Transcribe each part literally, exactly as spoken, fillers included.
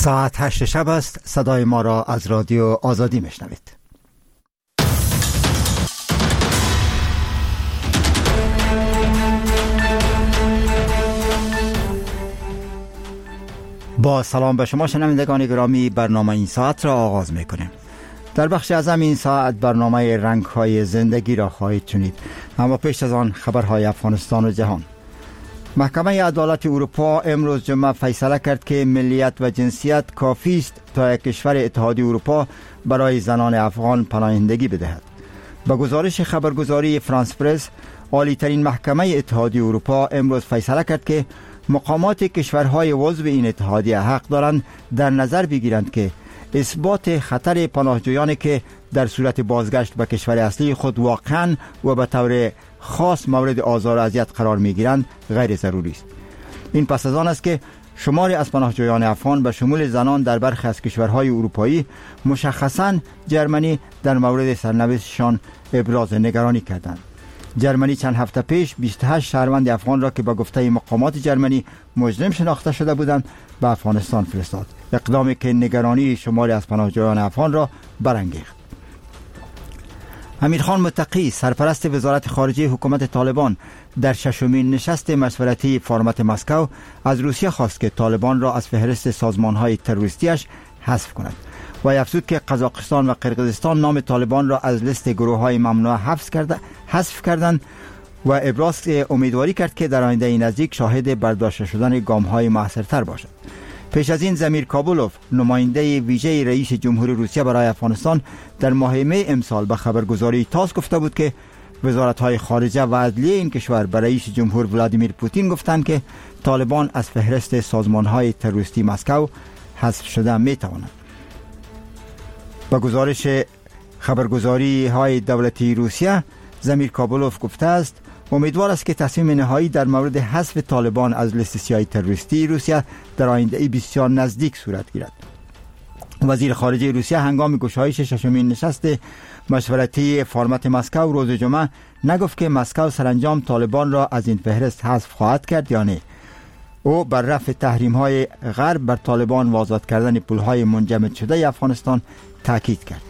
ساعت هشت شب است. صدای ما را از رادیو آزادی میشنوید. با سلام به شما شنوندگان گرامی، برنامه این ساعت را آغاز میکنیم. در بخش اعظم این ساعت برنامه رنگ‌های زندگی را خواهید شنید، اما پیش از آن خبرهای افغانستان و جهان. محکمه عدالت اروپا امروز جمعه فیصله کرد که ملیت و جنسیت کافی است تا یک کشور اتحادیه اروپا برای زنان افغان پناهندگی بدهد. با گزارش خبرگزاری فرانس پرس، عالی ترین محکمه اتحادیه اروپا امروز فیصله کرد که مقامات کشورهای عضو این اتحادیه حق دارند در نظر بگیرند که اثبات خطر پناهجویانی که در صورت بازگشت به کشور اصلی خود واقعاً و به طور خاص مورد آزار و اذیت قرار می‌گیرند غیر ضروری است. این پس از آن است که شماری از پناهجویان افغان به شمول زنان در برخی از کشورهای اروپایی، مشخصاً جرمنی، در مورد سرنوشتشان ابراز نگرانی کردند. جرمنی چند هفته پیش بیست و هشت شهروند افغان را که با گفته مقامات جرمنی مجرم شناخته شده بودند به افغانستان فرستاد، اقدامی که نگرانی شماری از پناهجویان افغان را برانگیخت. امیرخان متقی، سرپرست وزارت خارجه حکومت طالبان، در ششمین نشست مشورتی فرمت مسکو از روسیه خواست که طالبان را از فهرست سازمان‌های تروریستیش حذف کند و افزود که قزاقستان و قرقیزستان نام طالبان را از لیست گروه‌های ممنوع حذف کرده حذف کردند و ابراز امیدواری کرد که در آینده نزدیک شاهد برداشته شدن گام‌های موثرتر باشد. پیش از این زمیر کابولوف، نماینده ویژه رئیس جمهور روسیه برای افغانستان، در ماه می امسال به خبرگزاری تاس گفته بود که وزارت‌های خارجه و عدلیه این کشور به رئیس جمهور ولادیمیر پوتین گفتند که طالبان از فهرست سازمان‌های تروریستی مسکو حذف شده می‌توانند. با گزارش خبرگزاری‌های دولتی روسیه، زمیر کابولوف گفته است امیدوار است که تصمیم نهایی در مورد حذف طالبان از لیست سیاه تروریستی روسیه در آینده بسیار نزدیک صورت گیرد. وزیر خارجه روسیه هنگام گشایش ششمین نشست مشورتی فرمت مسکو روز جمعه نگفت که مسکو سرانجام طالبان را از این فهرست حذف خواهد کرد یا نه. او بر رفع تحریم‌های غرب بر طالبان و آزاد کردن پول‌های منجمد شده افغانستان تاکید کرد.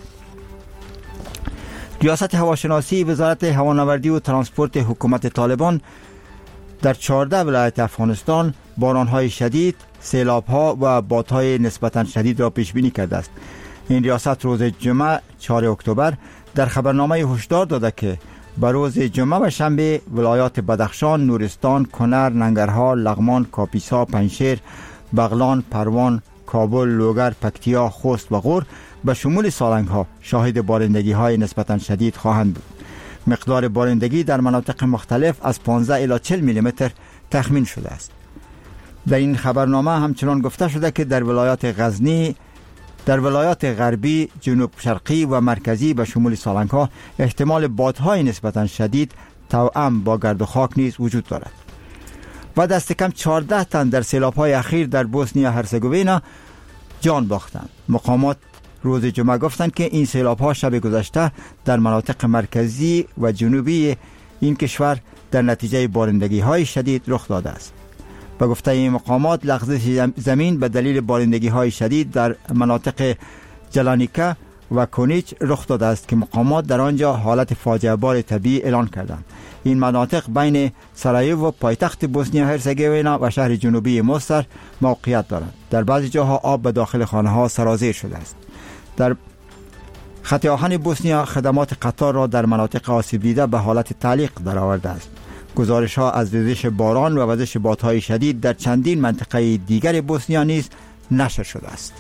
ریاست هواشناسی وزارت هوانوردی و ترانسپورت حکومت طالبان در چهارده ولایت افغانستان باران‌های شدید، سیلاب‌ها و بادهای نسبتاً شدید را پیش بینی کرده است. این ریاست روز جمعه چهارم اکتبر در خبرنامه هشدار داده که به روز جمعه و شنبه ولایات بدخشان، نورستان، کنر، ننگرهار، لغمان، کاپیسا، پنجشیر، بغلان، پروان، کابل، لوگر، پکتیا، خوست و غور به شمول سالنگ ها شاهد بارندگی های نسبتاً شدید خواهند بود. مقدار بارندگی در مناطق مختلف از پانزده الی چهل میلی متر تخمین شده است. در این خبرنامه همچنان گفته شده که در ولایات غزنی، در ولایات غربی، جنوب شرقی و مرکزی به شمول سالنگ ها احتمال بادهای نسبتاً شدید توأم با گرد و خاک نیز وجود دارد. و دست کم چهارده تن در سیلاب‌های اخیر در بوسنیا هرزگوینا جان باختند. مقامات روز جمعه گفتند که این سیلاب‌ها شب گذشته در مناطق مرکزی و جنوبی این کشور در نتیجه بارندگی‌های شدید رخ داده است. به گفته این مقامات، لغزش زمین به دلیل بارندگی‌های شدید در مناطق جلانیکا و کونیچ رخ داده است که مقامات در آنجا حالت فاجعه بار طبیعی اعلان کردند. این مناطق بین سارایوو و پایتخت بوسنیا هرزگوینا و شهر جنوبی موستر موقعیت دارند. در بعضی جاها آب به داخل خانه‌ها سرازیر شده است. در خط آهن بوسنیا خدمات قطار را در مناطق آسیب دیده به حالت تعلیق درآورده است. گزارش ها از وزش باران و وزش بادهای شدید در چندین منطقه دیگر بوسنیا نیز نشر شده است.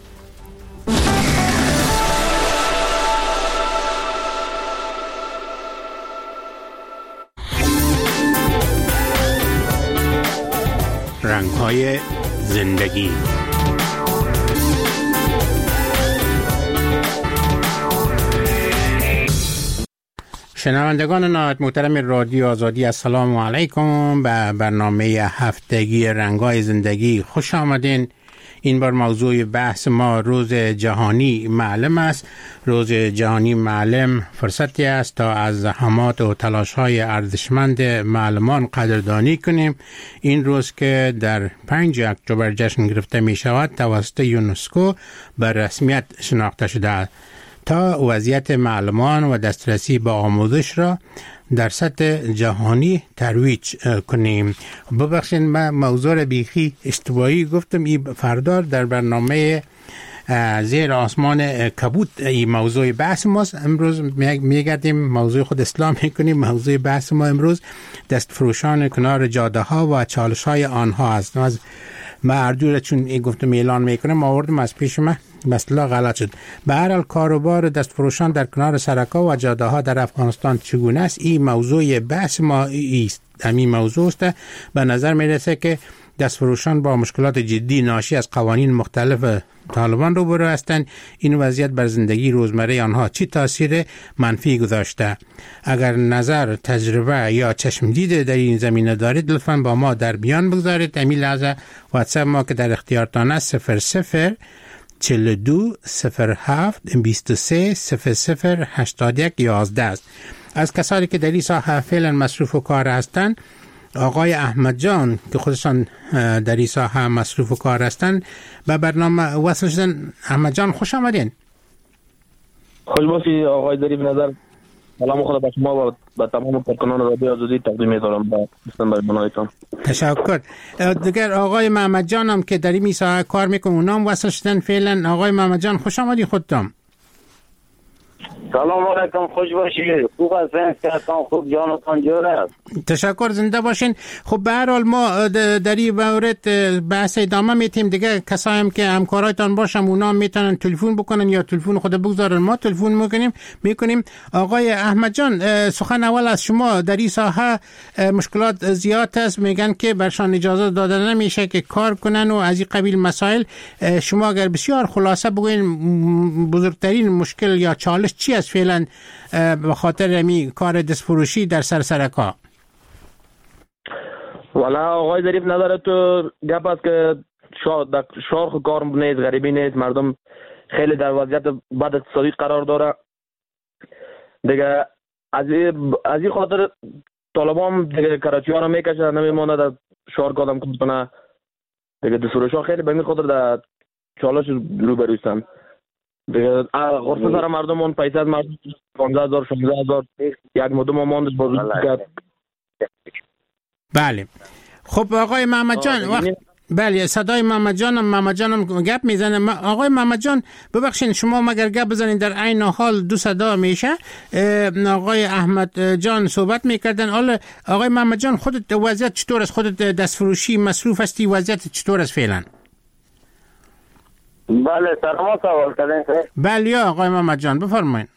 رنگ‌های زندگی. شنوندگان نهایت محترم رادیو آزادی، السلام علیکم. به برنامه هفتگی رنگ‌های زندگی خوش آمدین. این بار موضوع بحث ما روز جهانی معلم است. روز جهانی معلم فرصتی است تا از زحمات و تلاش‌های ارزشمند معلمان قدردانی کنیم. این روز که در پنج اکتبر جشن گرفته می شود توسط یونسکو به رسمیت شناخته شده است تا وضعیت معلمان و دسترسی به آموزش را در سطح جهانی ترویج کنیم. ببخشید من موضوع بیخی اشتباهی گفتم. این فردار در برنامه زیر آسمان کبود این موضوع بحث ماست. امروز میگردیم موضوع خود اسلام میکنیم. موضوع بحث ما امروز دستفروشان کنار جاده ها و چالش های آنها است. از مردور چون این گفتم اعلان میکنم آوردم از پیش من مثلا غلط شد. به هر حال کاروبار دستفروشان در کنار سرک‌ها و جاده ها در افغانستان چگونه است؟ این موضوع بحث ما است. همین موضوع است. به نظر میرسه که دستفروشان با مشکلات جدی ناشی از قوانین مختلف طالبان روبرو هستند. این وضعیت بر زندگی روزمره آنها چی تاثیر منفی گذاشته؟ اگر نظر، تجربه یا چشم دیده در این زمینه دارید لطفاً با ما در بیان بگذارید. همین لحظه واتساپ ما که در اختیارتان است صفر صفر چهل و دو صفر هفت بیست و سه صفر صفر هشتاد و یک یازده است. از کسانی که در این ساحه فعلا مصروف و کار هستند آقای احمد جان که خودشان در این ساحه مصروف و کار هستند به برنامه وصل شدن. احمد جان خوش آمدین. خوش باشید آقای ظریف نظر. سلام خدا به شما و به تمام کارکنان رادیو آزادی تقدیم می‌دارم با استن برنامه‌تان. تشکر. دیگر آقای محمد جان هم که در این ساحه کار میکنه اونام وصل شدن فعلا. آقای محمد جان خوش آمدید خودتون. سلام علیکم، خوش باشید. خوب هستین؟ صحتتان خوب، جانتان جور است؟ تشکر، زنده باشین. خب به هر حال ما در این مورد بحث ادامه میتیم دیگه. کسایی هم که همکارایتان باشن اونا میتونن تلفن بکنن یا تلفن خود بگذارن ما تلفن میکنیم میکنیم. آقای احمد جان سخن اول از شما. در این ساحه مشکلات زیاد است، میگن که برشان اجازه داده نمیشه که کار کنن و از این قبیل مسائل. شما اگر بسیار خلاصه بگوین بزرگترین مشکل یا چالش چی است فعلا به خاطر می کار دستفروشی در سرسرکا؟ والا آقای ظریف نداره تو گپ است که شارخ کار نیست، غریبی نیست، مردم خیلی در وضعیت بد اقتصادی قرار داره دیگه. از از این خاطر طالبان دیگه کراچی ها رو میکشه، نمیمونه در شارخ آدم کار کنه دیگه. دستفروشا خیلی به این خاطر در چالش روبروستن دیگه. غرفه سر مردم اون پیسه از مردم پانزده هزار شانزده هزار یک مدام ماند بازو کرد. بله. خب آقای محمد جان وقت بله صدای محمد جانم محمد جانم گپ میزنه. آقای محمد جان ببخشید شما مگر گپ بزنید در عین حال دو صدا میشه. آقای احمد جان صحبت میکردن. حالا آقای محمد جان خودت وضعیت چطور است؟ خودت دستفروشی مصروف هستی، وضعیت چطور است فعلا؟ بله سلام سوال کردین. بله یا آقای محمد جان بفرمایید.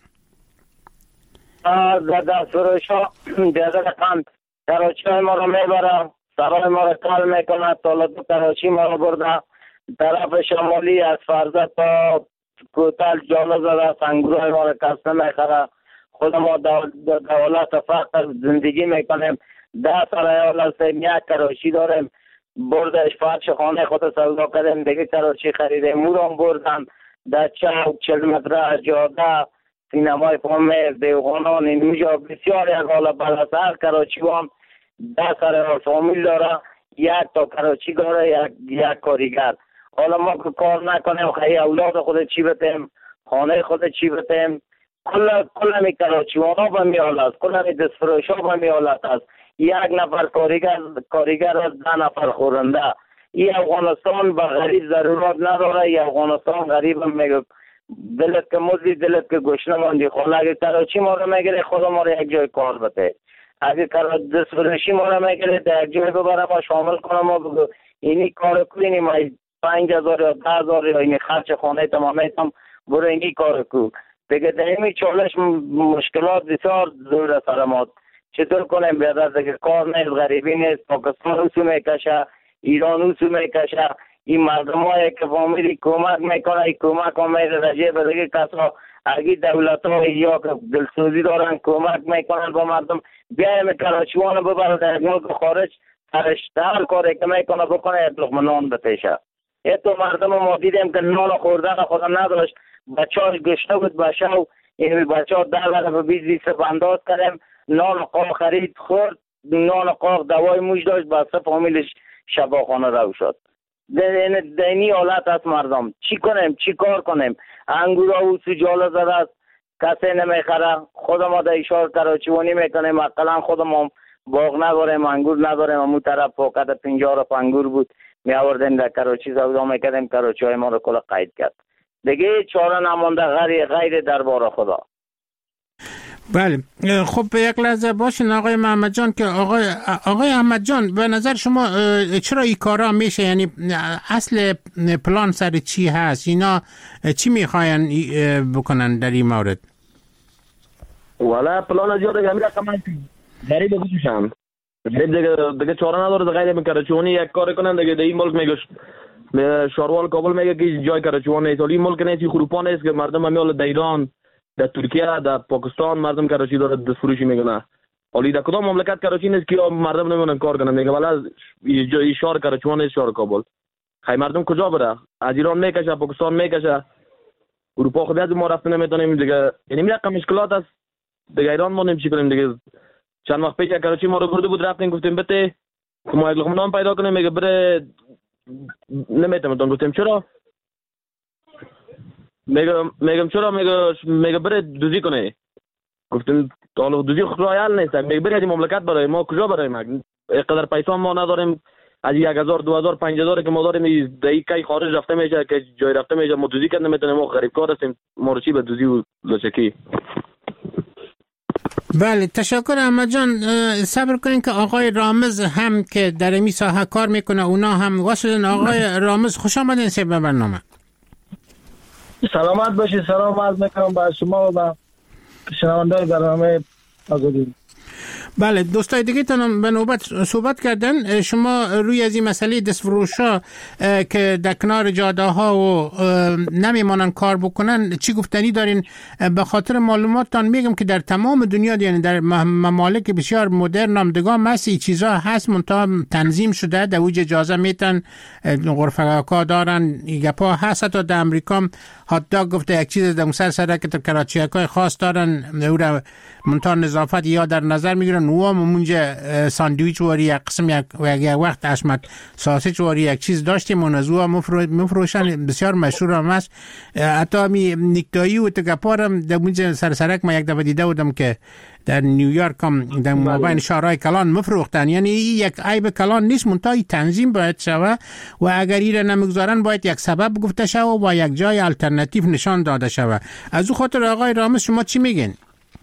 در دستفروشا دیگر قند کراچی ما رو میبره، سرای ما رو کال میکنه. طالب کراچی ما رو برده طرف شمالی از فرزه تا کوتل جاله زده، سنگروه ما رو کسته میخره. خود ما دولت فقر زندگی میکنیم. ده سال ایال هستیم، یک کراچی داریم، بردش فرش خانه خود سودا کردیم دیگه کراچی خریدیم. مورم بردن در چوک چل متره جاده سینمای فامه دیوغانان اینجا بسیار از حالا بلسر کراچیوان ده سر فامیل داره، یک تا کراچی داره، یک یک کاریگر. حالا ما که کار نکنیم خیلی اولاد خود چی بتیم، خانه خود چی بتیم، کل کل می کراچیوان ها به می حالت، کل می دستفروش ها به می حالت است. یک نفر کاریگر کاریگر از ده نفر خورنده. این افغانستان به غریب ضرورت نداره. این افغانستان غریب هم میگه دلت که موزی دلت که گوشنه ماندی. خود اگه کراچی ما رو میگیره خدا ما رو یک جای کار بده. اگه کراچی دستفروشی ما رو میگیره در یک جای ببره ما شامل کنم ما بگو اینی کار کنی ما پنج هزار یا ده هزار یا اینی خرچ خانه تمامیتم برو اینی کار کو دیگه. در این چالش مشکلات بسیار زور سر ما. چطور کنیم بیادر دیگه؟ کار نیست، غریبی نیست، پاکستان اوسو میکشه، ایران اوسو میکشه. این مردم هایی که فامیلی کمک میکنه این کمک هم میره رجیه به دیگه کسا. اگه دولت ها یا که دلسوزی دارن کمک میکنن با مردم بیایم کراچیوان ببرد در ملک خارج سرشتر کاری که میکنه بکنه یک لقمه نان بتیشه. تو مردم ما دیدیم که نان خوردن خود نداشت، بچه‌اش گشته بود به شو، این بچه‌ها در برای بیست بیست انداز کردیم، نان قاق خرید خورد، نان قاق دوای موش داشت، بسته فامیلش شفاخانه رو شد. دینی حالت است مردم. چی کنیم؟ چی کار کنیم؟ انگور و سجاله زده است، کسی نمیخره. خود ما در اشار کراچیوانی میکنیم، اقلا خود ما باغ نداریم، انگور نداریم. امو طرف فوقت پنجاه رف انگور بود، می آوردیم در کراچی سودا میکردیم، کراچی های ما رو کل قید کرد. دیگه چاره نمانده غیر غیر دربار خدا. بله خب به یک لحظه باشین آقای محمد جان که آقای آقای احمد جان به نظر شما چرا این کارا میشه؟ یعنی اصل پلان سر چی هست؟ اینا چی میخواین بکنن در این مورد؟ والا پلان از یاد همین رقم غریب بگوشم غریب دیگه دیگه چاره نداره غیر من کراچیوانی یک کار کنن دیگه. در این ملک میگه شاروال کابل میگه که جای کراچیوان نیست، ولی ملک نیست، خروپا نیست که مردم همیال در ایران، در ترکیه، در پاکستان مردم کراچی داره دست فروشی میکنه. ولی در کدام مملکت کراچی نیست که مردم نمیونن کار کنن. میگه والا این شهر کراچیوان نیست، شهر کابل. خیلی مردم کجا بره؟ از ایران میکشه، پاکستان میکشه، اروپا خود از ما رفت نمیتونیم دیگه. یعنی میگه مشکلات است دیگه. ایران ما نمیشه کنیم دیگه. چند وقت پیش کراچی ما رو برده بود، رفتیم گفتیم بته ما یک لقمه نان پیدا کنیم، میگه بره نمیتونم. گفتیم چرا؟ میگه میگم چرا؟ میگه میگه بره دوزی کنه. گفتیم حالا دوزی خیال نیست. میگه بره از مملکت برای ما کجا بریم؟ اینقدر پیسه ما نداریم. از یک هزار دو هزار پنج هزار که ما داریم دایی کی خارج رفته میشه، که جای رفته میشه، ما دوزی کنه نمیتونیم. ما غریب کار هستیم، ما رو چی به دوزی و لچکی. بله تشکر احمد جان. صبر کنین که آقای رامز هم که در این ساحه کار میکنه اونا هم واسه. آقای رامز خوش آمدین سه به برنامه. سلامت باشید. سلام عرض میکنم به شما و به شنوندگان برنامه آزادی. بله دوستای دیگه تانم به نوبت صحبت کردن. شما روی از این مسئله دستفروشا که در کنار جاده ها و نمیمانن کار بکنن چی گفتنی دارین؟ به خاطر معلوماتتان میگم که در تمام دنیا، یعنی در ممالک بسیار مدرن نامدگان مسی چیزا هست، منتها تنظیم شده، در اوج اجازه میتن، غرفه کا دارن، گپا هست. تا در امریکا هات داگ گفته یک چیز در سر سرک تا کراچی های خاص دارن، او را منتها نظافت یا در نظر میگیرن. نوام مونجا ساندویچ واری یک قسم یک یک وقت اشمت ساسج واری یک چیز داشتیم، اون از او مفروشن بسیار مشهور هم است. حتی می نیکتایی و تگپارم در مونجا سر سرک ما یک دفعه دیده بودم که در نیویورک هم در مابین شهرهای کلان مفروختن. یعنی یک عیب کلان نیست، منتها تنظیم باید شوه و اگر این نمیگذارن باید یک سبب گفته شوه و یک جای الटरनेटिव نشان داده شوه. از او خاطر آقای رامز شما چی میگین؟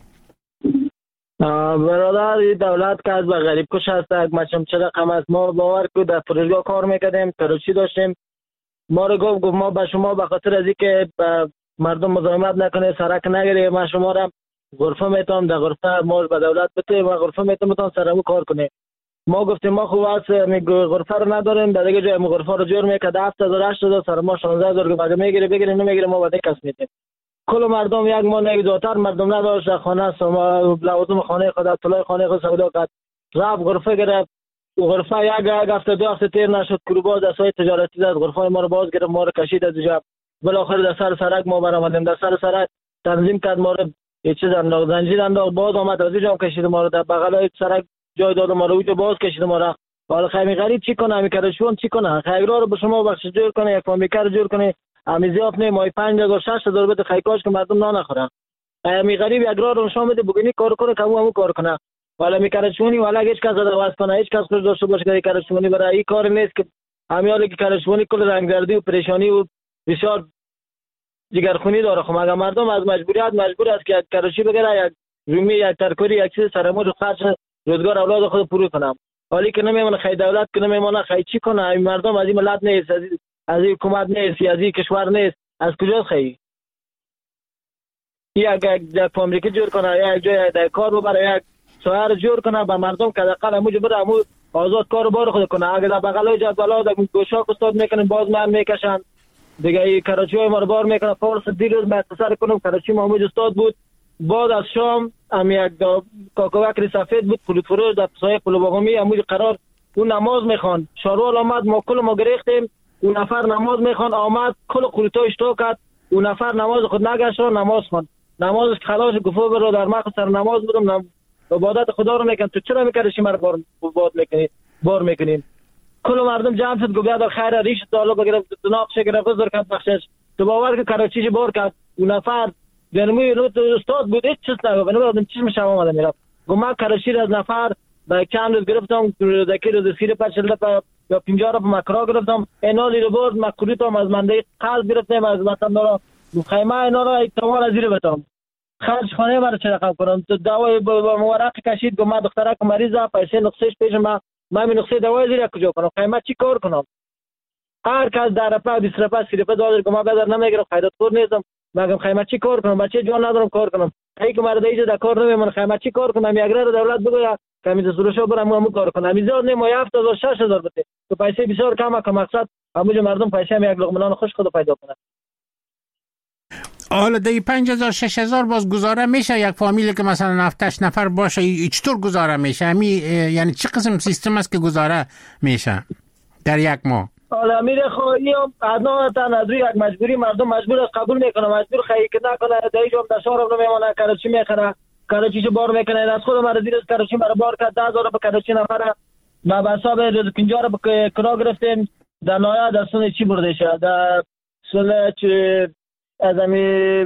برادر دولت که از به غریب کش هست، یک مچم چه رقم است. ما باور که در فرودگاه کار میکردیم، کراچی داشتیم، ما رو گفت گفت ما به شما به خاطر از اینکه مردم مزاحمت نکنه، سرک نگیره، ما شما را غرفه میتونم در غرفه ما به دولت بده و غرفه میتونم بتون سرمو کار کنه. ما گفتیم ما خوب است غرفه رو نداریم، در دیگه جای غرفه رو جور میکرد هفت هزار هشت هزار سر ما شانزده هزار که میگیره بگیره نمیگیره ما بده کس میدیم. کل مردم یک ماه یک دوتر مردم نداشت، خانه سما لوازم خانه خود طلای خانه خود سودا کرد، رفت غرفه گرفت. غرفه یک هفته دو هفته تیر نشد که باز اسای تجارتی داد غرفه ما رو باز گرفت، ما رو کشید از جا. بالاخره در سر سرک ما برآمدیم، در سر سرک تنظیم کرد، ما رو یه چیز انداخت، زنجیر انداخت، باز آمد از جا کشید ما رو در بغل سرک جای داد، ما رو اونجا باز کشید ما رو. حالا خیلی غریب چی کنه میکرد شون چی کنه؟ خیرا رو به شما بخش جور کنه، یک فامیکر جور کنه، امیزیاف نه مای پنج هزار شش هزار بده خیکاش که مردم نان نخورن. می غریب یک راه رو شما بده بگینی کار کنه که همو کار کنه. والا میکردشونی والا هیچ کس دعوا کنه، هیچ کس خود داشته باشه که کارشونی برای این کار نیست که همیاله که کارشونی کل رنگ‌زردی و پریشانی و بسیار جگرخونی داره. خب اگر مردم از مجبوریت مجبور است که کارشی بگیره، یک رومی یک ترکاری یک چیز سرمون خرج روزگار اولاد خود پورو کنم، حالی که نمیمونه خی دولت که نمیمونه خی چی کنه؟ این مردم از این ملت نیست، از از این حکومت نیست، از این کشور نیست، از کجا خی؟ یک یک امریکا جور کنه، یک جای در کار ببره، یک شهر جور کنه به مردم که دقیقاً همو بره همو آزاد کار بار خود کنه. اگر در بغلای جدولا در گوشاک استاد میکنن باز من میکشن دیگه. این کراچی های ما رو بار میکنه. فورس دیروز مختصر کنم کراچی محمود استاد بود، بعد از شام هم یک کاکوکری سفید بود پول فروش در سایه پول باغمی همو قرار اون نماز میخوان. شاروال آمد ما کل ما گرفتیم اون نفر نماز میخوان آمد کل قروتا اشتراک کرد، اون نفر نماز خود نگشت رو نماز خوند، نمازش خلاص گفت برو در مخ سر نماز بودم عبادت خدا رو میکن، تو چرا میکردی شما رو بار باد میکنی بار میکنین؟ کل مردم جمع شد گفت بیاد خیر ریش تعالی بگیره ناقش گرفت بزرگ کرد بخشش. تو باور که کراچیش بار کرد اون نفر جنمی رو استاد بود هیچ چیز نگفت، نمیدونم چیز میشه اومد میرفت. گفت من کراچی از نفر با چند روز گرفتم دکی روز سیر پچل تا یا پنجاه رو مکرا گرفتم، اینا رو برد مکروتم از منده قلب گرفتم از وطن دارم خیمه اینا رو احتمال از زیر بتام خرج خانه مرا چه رقم کنم. تو دوائی با مورق کشید گفت من دخترک مریضه پیسه نقصهش پیش ما من نقصه دوائی زیر کجا کنم قیمت چی کار کنم؟ هر کس در رپا بیست رپا سی رپا دادر که ما بدر نمیگیرم خیرات خور نیستم مگم قیمت چی کار کنم؟ بچه جوان ندارم کار کنم ای که مرا دیجه در کار نمیمونه قیمت چی کار کنم؟ یک را دولت بگوید کمیز سروشو برام همون کار کنم میزاد نه ما هفت هزار شش هزار بده تو پیسه بسیار کم که مقصد همونجا مردم پیسه هم یک لقمه نان خوش خود پیدا کنه. حالا دی پنج هزار شش هزار باز گزاره میشه یک فامیلی که مثلا هفتش نفر باشه چطور گزاره میشه؟ همی یعنی چه قسم سیستم است که گزاره میشه در یک ماه؟ حالا میره خواهی هم ادنا تن از روی یک مجبوری مردم مجبور است قبول میکنه مجبور خیلی که نکنه دیگه هم در شهر رو میمونه کراچی میخره کراچیشو بار میکنه از خود مرا زیر کراچی مرا بار کرد ده هزار به کراچی نفره ما به حساب روز پنجاه رو به کرا گرفتیم در نهایت در سون چی برده شد در سون چی از امی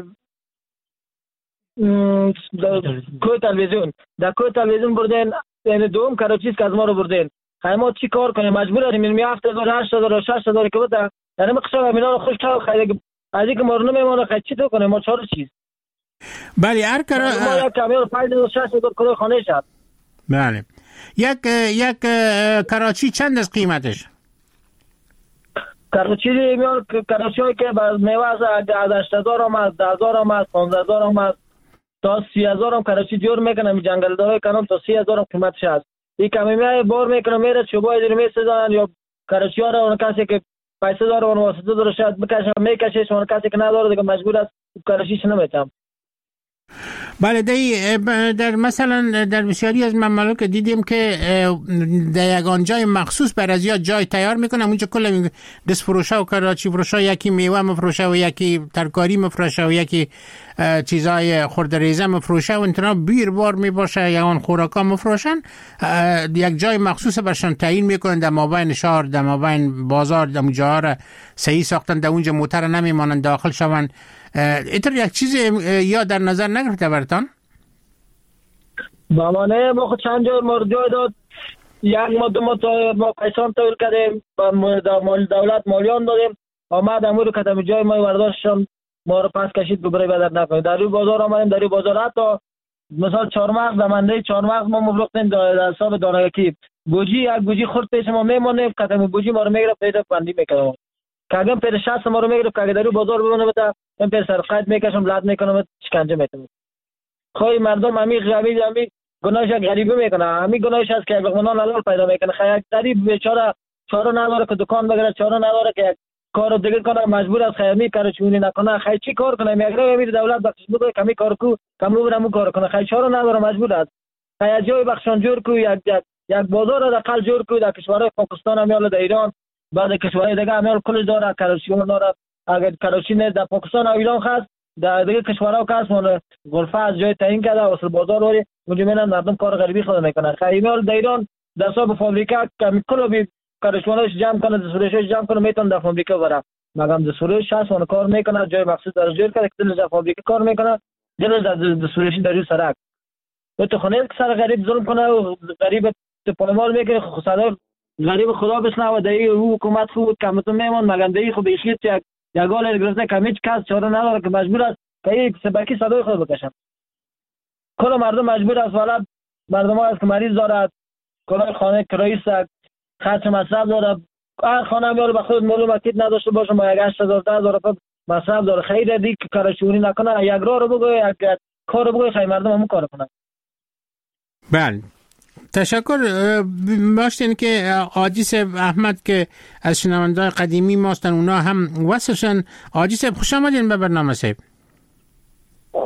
کوی تلویزیون در کوی تلویزیون بردین یعنی دوم کراچیست که از ما رو بردین خیلی چی کار کنیم مجبور هستیم می هفت هزار هشت هزار شش هزار که بوده یعنی مقصد امینا رو خوش کرد خیلی از اینکه ما رو نمیمونه خیلی چی تو کنیم ما چهار چیز بله هر کرا ما یک کامیون پنج هزار شش هزار کلو خانه شد. بله یک یک کراچی چند از قیمتش؟ کراچی میان کراچی هایی که میوه از هشت هزار هم از ده هزار هم از پانزده هزار هم از تا سی هزار هم کراچی جور میکنم جنگل داره کنم تا سی هزار هم قیمتش هست. این کمی میای بار میکنم میره چوبای دیر میسازن یا کراچی ها رو اون کسی که پیسه داره اون واسطه داره شاید بکشه میکشه اون کسی که نداره دیگه مجبور است کراچیش نمیتم. بله دی در مثلا در بسیاری از ممالک دیدیم که در یگان جای مخصوص بر از یا جای تیار میکنن اونجا کل دست فروشه و کراچی فروشه یکی میوه مفروشه و یکی ترکاری مفروشه و یکی چیزای خردریزه مفروشه و انتنا بیر بار میباشه یا اون خوراکا مفروشن یک جای مخصوص برشان تعیین میکنن در مابین شهر در مابین بازار در اونجا را صحیح ساختن در اونجا موتر نمیمانن داخل شون. اینطور یک چیز یا در نظر نگرفته برتان؟ با مانه ما خود چند جای مورد جای داد یک ما دو ما, تا ما پیسان تاویل کردیم با دولت مالیان دادیم آمد امور کتم جای ما ورداشتم ما رو پس کشید گبره بدر نکنیم در روی بازار آمدیم در روی بازار حتی مثال چهارمغز دمنده چهارمغز ما مفروختیم در حساب دانگکی گوجی یک گوجی خورد پیش ما میمانیم کتم گوجی ما رو میگرفت پیدا بندی میکنم که اگه پیر شخص ما رو میگرفت که اگه در روی بازار بمونه بتا من پیر سرقید میکشم لد میکنم شکنجه میتونم خواهی مردم همی غمی همی گناهش غریبه میکنه همی گناهش هست که لقمه حلال پیدا میکنه خیلی غریب بیچاره چاره نداره که دکان بگیره چاره نداره که کارو دیگه کنه مجبور است خیلی کارو چونی نکنه خیلی چی کار کنه میگره میره دولت بخش میده کمی کار کو کم رو برامو کار کنه خیلی چاره نداره مجبور است خیلی جای بخشان جور کو یک یک بازار در قل جور کو در کشورهای پاکستان هم یا در ایران بعد کشورهای دیگه هم کل داره کراچی داره اگر کراچی نه در پاکستان و ایران خاص در دیگه کشورها کاس مون غرفه از جای تعیین کرده واسه بازار وری اونجا میرن مردم کار غریبی خود میکنن خیلی در ایران در حساب فابریکا کل بی کارشوناش جمع کنه دستورش جمع کنه میتون در فابریکا بره مگم دستورش هست اون کار میکنه جای مخصوص در جور کرده که در فابریکا کار میکنه دل در دستورش در روی سرک تو خونه که سر غریب ظلم کنه و غریب تو پایمال میکنه خسارت غریب خدا بسنه و دایی حکومت خود کمتون میمون مگم دایی خب بیخیت یک یگال گرفته کمیچ کس چاره نداره که مجبور است که یک سبکی صدای خود بکشن کل مردم مجبور است والا مردم ها است که مریض دارد کل خانه کرایه است خرچ مصرف داره هر خانه میاره به خود معلوم اکید نداشته باشه ما یک هشت هزار ده هزار مصرف داره خیلی دیگه که کارشونی نکنه یک راه رو بگوی یک کار رو بگوی خیلی مردم همون کار کنن. بله تشکر. باشتین که آجیس احمد که از شنونده‌های قدیمی ماستن اونا هم وصلشن. آجیس خوش آمدین به برنامه صاحب.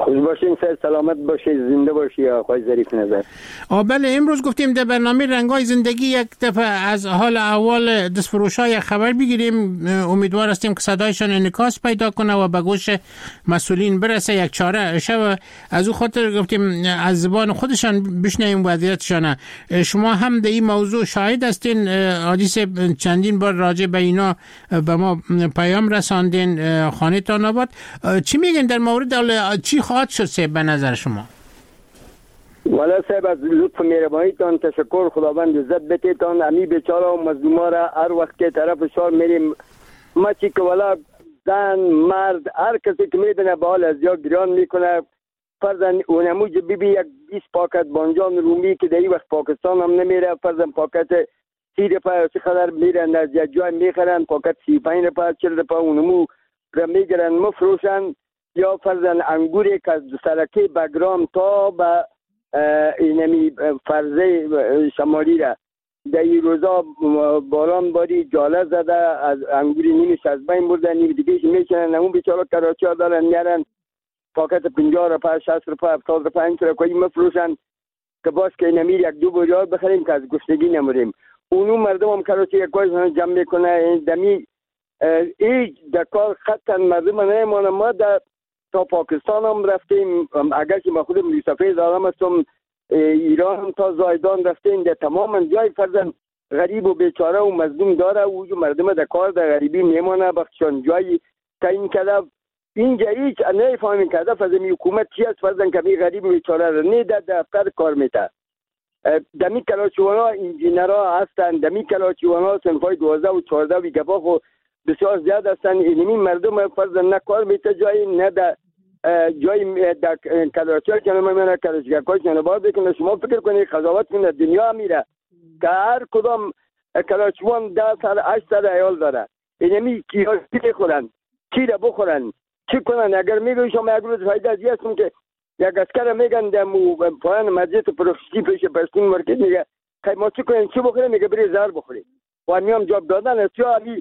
خوش باشین، سر سلامت باشید، زنده باشی آقای ظریف نظر. آ بله، امروز گفتیم در برنامه رنگای زندگی یک دفعه از حال احوال دستفروشای خبر بگیریم. امیدوار هستیم که صدایشان انعکاس پیدا کنه و به گوش مسئولین برسه، یک چاره شود. از او خاطر گفتیم از زبان خودشان بشنویم وضعیتشان. شما هم در این موضوع شاهد هستین، حدیث چندین بار راجع به اینا به ما پیام رساندین. خانه تان آباد، چی میگن در مورد چی خواهد شد به نظر شما؟ والا صاحب از لطف مهربانیتان تشکر، خداوند عزت بتیتان. امی بیچاره و مظلوما را هر وقت که طرف شار میریم، ما چی که والا زن مرد هر کسی که میبینه به حال از یا گریان میکنه. فرضاً اونموج بیبی یک بیست پاکت بانجان رومی که در این وقت پاکستان هم نمیره، فرضاً پاکت سی رپا چه قدر میرن از یک جای میخرن، پاکت سی پنج رپا چل رپا اونمو را میگرن مفروشن. یا فرضاً انگوری که از سرکی بگرام تا به اینمی فرزه شمالی را در این روزا باران باری جاله زده، از انگوری نیمیش از بین برده، نیم دیگهش میشنن. اون بیچاره کراچی ها دارن میارن پاکت پنجاه رپا شصت رپا هفتاد رپا این کوی مفروشن که باز که اینمی یک دو بریار بخریم که از گشتگی نموریم. اونو مردم هم کراچی یک کوی جمع میکنه. دمی ای در کار خطا مردم نمیمانه. ما در تا پاکستان هم رفتیم، اگر که ما خودم ریسافه دارم هستم، ایران هم تا زایدان رفتیم. در تمام جای فرزن غریب و بیچاره و مظلوم داره و مردم در کار در غریبی میمانه بخشان جایی تعیین کرده. اینجا هیچ نمیفهمیم که هدف از این حکومت چی است. فرزن که می غریب و بیچاره را نه در دفتر کار میته. دمی کلاچوانها انجینرها هستند، دمی کلاچوانها صنفای دوازده و چهارده و گباخ و بسیار زیاد هستند. اینمی مردم فرضاً نه کار میته جایی نه در جای در کلاچی ها کنه میمونه کلاچی کار کنه. باید بکنه شما فکر کنید قضاوت کنه دنیا میره که هر کدام کلاچوان ده سال هشت سال عیال داره. اینمی کی بخورن کی را بخورن چی کنن؟ اگر میگوی شما یک روز فایده ازی هستم که یک اسکر میگن در پایان مسجد پروفیسی پیش پرستین مرکز میگه ما چی کنیم چی بخوریم؟ میگه بری زهر بخوریم. و همیام جواب دادن است. یا همی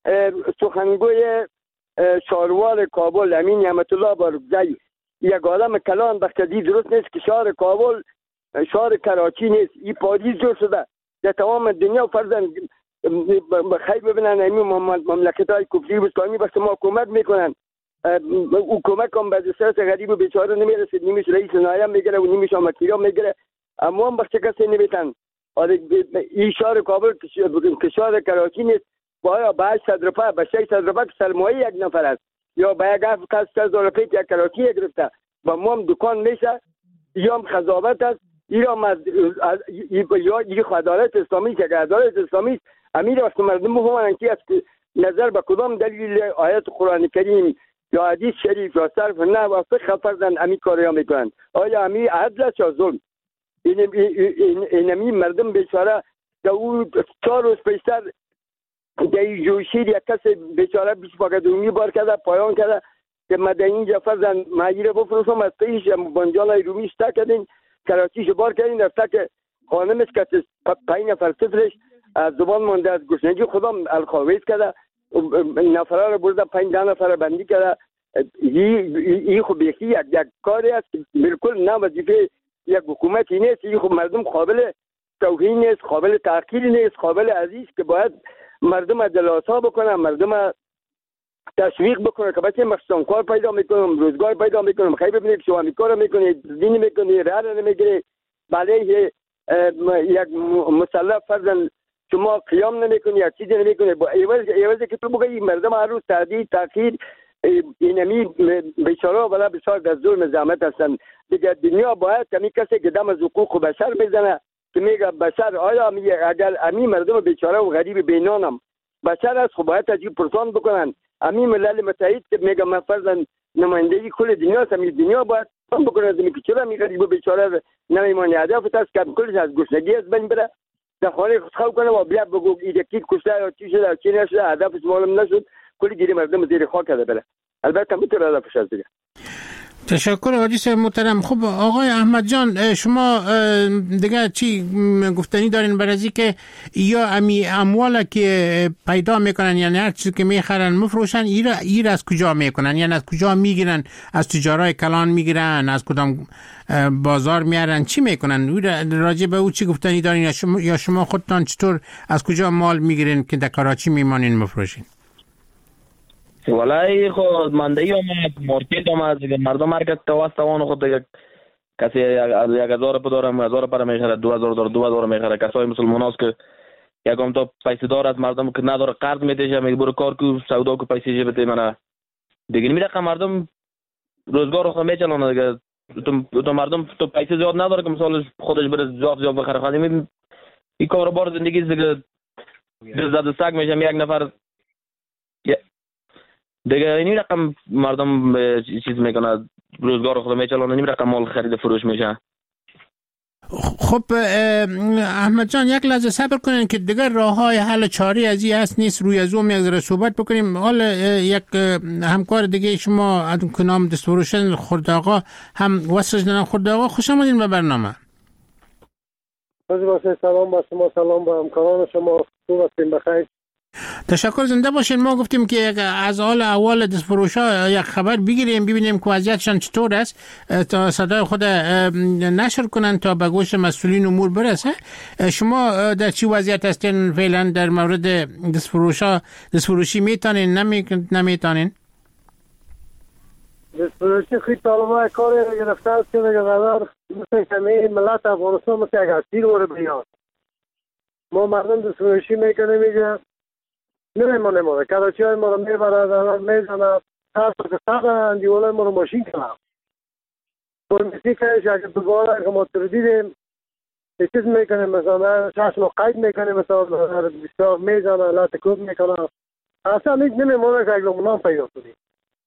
سخنگوی شاروار کابل امین نعمت الله بارگزایی یک آدم کلان بختدی درست نیست که شهر کابل شهر کراچی نیست، این پاریس جور شده در تمام دنیا. فرضاً خیلی ببینن امی مملکت های کفری و اسلامی بخش ما حکومت میکنن، حکومت هم به دسترس غریب و بیچاره نمیرسید. نیمیش رئیس نایب میگیره و نیمیش هم مکیرا میگیره، اما هم بخش کسی نمیتن. این شهر کابل که شهر کراچی نیست، باید به هشتصد رپا به ششصد رپا که سرمایه یک نفر است، یا به یک هفت کس شصت رپا یک کراچی گرفته با ما هم دکان میشه. یا هم خضابت است. ایران از یا یک عدالت اسلامی که عدالت اسلامی امیر وقت مردم بفهمن که از نظر به کدام دلیل آیت قرآن کریم یا حدیث شریف یا صرف نه و فقه فرضاً امی کاریا میکنن. آیا امی عدل است یا ظلم؟ این این امی مردم بیچاره که او چهار روز پیشتر در جوشید یک کس بیچاره بیست پاکت رومی بار کرده پایان کرده که مده اینجا فرضاً مهیره بفروشم از پیش بانجان رومی شتا کردین کراچیش بار کردین رفته که خانمش که پنج نفر طفلش از زبان مانده از گشنگی خودم الخاویز کرده، نفره رو برده پنج ده نفره بندی کرده. این خب یکی یک یک کاری است بالکل نه وظیفه یک حکومتی نیست. این خب مردم قابل توهین نیست، قابل تحقیر نیست، قابل عزیز که باید مردم دلاسا بکنه، مردم تشویق بکنه که بچه مخصوصا کار پیدا میکنم، روزگار پیدا میکنم. خیلی ببینید شما می کار میکنید، دین میکنید، راه نمیگیرید، بله یک مسلح فرضاً شما قیام نمیکنی یا چیزی نمیکنی با ایواز ایوازی که تو بگی مردم هر روز تعدید تاخیر اینمی بیچاره ولی بسیار در ظلم زحمت هستن دیگه. دنیا باید کمی کسی که دم از حقوق بشر بزنه که میگه بشر آیا اگر امی مردم بیچاره و غریب بینانم بشر است، خب باید تجیب پرسان بکنن. امی ملل متحد که میگه من فرضاً نمایندگی کل دنیا است، امی دنیا باید پرسان بکنه از اینکه چرا می غریب و بیچاره نمیمونه. هدف است که کلش از گشنگی از بین بره، در خانه خود کنه و بیا بگو ایدکی کشته یا چی شده چی نشده، هدفش معلوم نشد، کلی گیری مردم زیر خاک کرده بره. البته میتونه هدفش از دیگه. تشکر آقای محترم. خب آقای احمد جان، شما دیگه چی گفتنی دارین برای از که یا امی اموالا که پیدا میکنن یعنی هر چیزی که میخرن مفروشن ایر ایر از کجا میکنن، یعنی از کجا میگیرن؟ از تجارای کلان میگیرن؟ از کدام بازار میارن؟ چی میکنن؟ راجع به او چی گفتنی دارین یا شما یا شما خودتان چطور از کجا مال میگیرین که در کراچی میمانین مفروشین؟ والله خود مندهی آمد، مارکت آمد دیگه، مردم مرکز توست توان خود دیگه کسی یک هزار پا دارم، هزار پر میخره، دو هزار داره، دو هزار میخره. کسای مسلمان هست که یکم تا پیسه دار از مردم که نداره قرض میده، میگه برو کار کو سودا کو پیسه بده منه دیگه. نمیره مردم روزگار خود میچلونه دیگه. تو تو مردم تو پیسه زیاد نداره که مثلا خودش بره زیاد زیاد بخره. خاطر این کاروبار زندگی دیگه زد سگ میشه یک نفر دیگه. این رقم مردم چیز میکنه، روزگار خود میچلونه، این رقم مال خرید فروش میشه. خب احمد جان یک لحظه صبر کنین که دیگر راه های حل چاری از این هست نیست، روی از اون یک ذره صحبت بکنیم. حالا یک همکار دیگه شما که نام دستفروشن خورد آقا هم وصلش دادن. خورد آقا خوش آمدین به برنامه. خوش باشید. سلام با شما، سلام با همکاران شما، خوب هستین؟ بخیر. تشکر، زنده باشین. ما گفتیم که از حال اول دستفروشا یک خبر بگیریم ببینیم که وضعیتشان چطور است تا صدای خود نشر کنن تا به گوش مسئولین امور برسه. شما در چی وضعیت هستین فعلا در مورد دستفروشا؟ دستفروشی میتونین نمی نمیتونین؟ دستفروشی خیلی طالبای کاری گرفته است که دیگه قرار مثل کمی ملت افغانستان مثل یک اسیر وره بیاد. ما مردم دستفروشی میکنیم میگه نمیمونه ما کراچی های ما رو میبرد میزند هر که سر اندیوله ما رو ماشین کنم پرمیسی کنش اگر دوباره که ما تردیدیم چیز میکنیم مثلا شخص رو قید میکنیم مثلا بسیار میزنه لات کوب میکنه اصلا هیچ نمیمونه که اگر منام پیدا کنیم.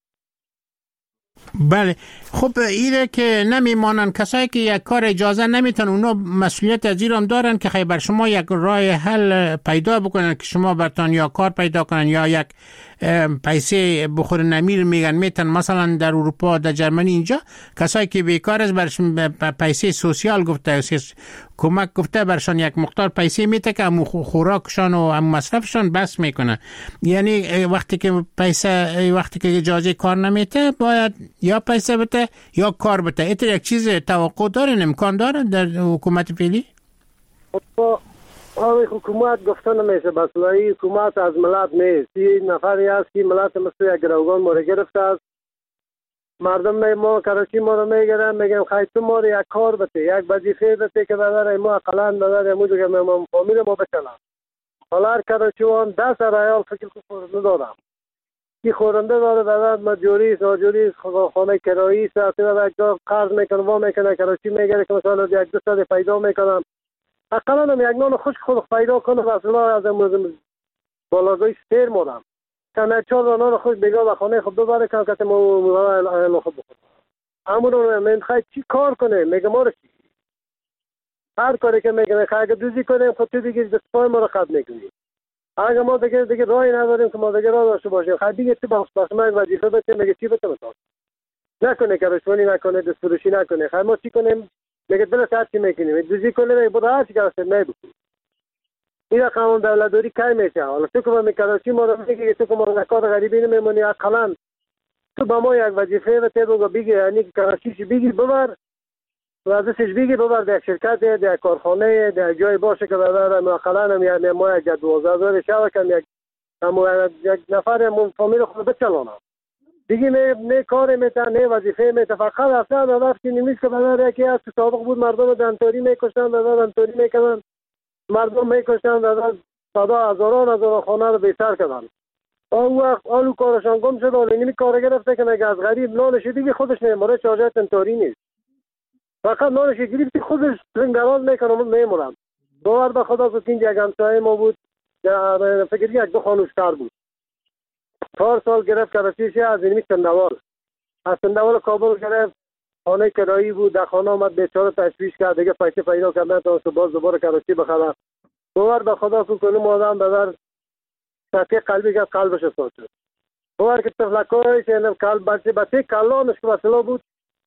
بله خب ایره که نمیمانن کسایی که یک کار اجازه نمیتن اونا مسئولیت از این هم دارن که خیلی بر شما یک راه حل پیدا بکنن که شما برتان یا کار پیدا کنن یا یک پیسه بخور نمیر میگن میتن. مثلا در اروپا در جرمنی اینجا کسایی که بیکار است برشون پیسه سوسیال گفته کمک گفته برشان یک مقدار پیسه میته که هم خوراکشان و هم مصرفشان بس میکنه. یعنی وقتی که پیسه وقتی که اجازه کار نمیته باید یا پیسه بده یا کار بده. ایت یک چیز توقع دارن امکان داره در حکومت فعلی؟ آقای حکومت گفته نمیشه بس لایی حکومت از ملت نیست. این نفری هست که ملت مثل یک گروگان ما رو گرفته است. مردم ما کراچی ما رو میگرن میگن خیلی تو ما رو یک کار بده یک وظیفه بده که بداره ما اقلا بداره مو دیگه ما فامیل ما بچنم. حالا هر کراچیوان دست ریال فکر که خورنده دارم کی خورنده داره بدار مجوری ساجوری خانه کرایی ساعتی و یک جا قرض میکنه و میکنه کراچی میگره که مثلا یک دو سال پیدا میکنم اقلا هم یک نان خوش خود پیدا کنه و اصلا از امروز بالاگوی سیر مودم که چهار نان خوش بگاه و خانه خود ببره کنم که ما خود بخورم. همون رو من خواهی چی کار کنه میگه ما رو چی هر کاری که میگه خواهی اگه دوزی کنیم خود تو بگیر دست پای ما رو خط میکنیم. اگه ما دیگه دیگه راهی نداریم که ما دیگه راه داشته باشیم خواهی دیگه تو بخش بخش من وظیفه بده میگه چی بده مثلا نکنه که رشوانی نکنه دستفروشی نکنه. خواهی ما چی کنیم میگه دل ساعت چی میکنیم دوزی کنیم میگه بود هر چی که هست میبکنیم. این قانون دولتداری کی میشه؟ حالا تو که ما میکردیم ما رو میگه تو که ما نکار غریبی نمیمونی اقلا تو با ما یک وظیفه و تو بگی یعنی که کارشیش بگی ببر و ازش بگی ببر در شرکت در کارخانه در جای باشه که ببر ما اقلا هم یعنی ما یک دوازده هزار شو کم یک اما یک نفر من فامیل خود بچلانم دیگه نه نه کار میتن نه وظیفه میتن فقط اصلا وقتی نمیشه که ببر یکی از سابق بود مردم دنتوری میکشتن ببر دنتوری میکنن مردم میکشتن و صدا هزاران هزاران خانه رو بیسر کردن. اون وقت آلو کارشان گم شد و اینمی کار گرفته که نگه از غریب نانش دیگه خودش نمیمونه چاجه تنتوری نیست فقط نانش گریبتی خودش رنگراز میکنه میمونم. باور به خدا که اینجا یک همسایه ما بود فکر یک دو خانوشتر بود چهار سال گرفت کراچیش از اینمی چندوال از چندوال کابل گرفت خانه کرایی بود در خانه آمد بیچاره تشویش کرد دیگه پیسه پیدا کردن تا باز دوباره کراچی بخره. باور به خدا که کنم آدم بذار سطح قلبی که قلبش ساعت شد باور که تفلکایش اینم قلب بچه بچه کلانش که وصلا بود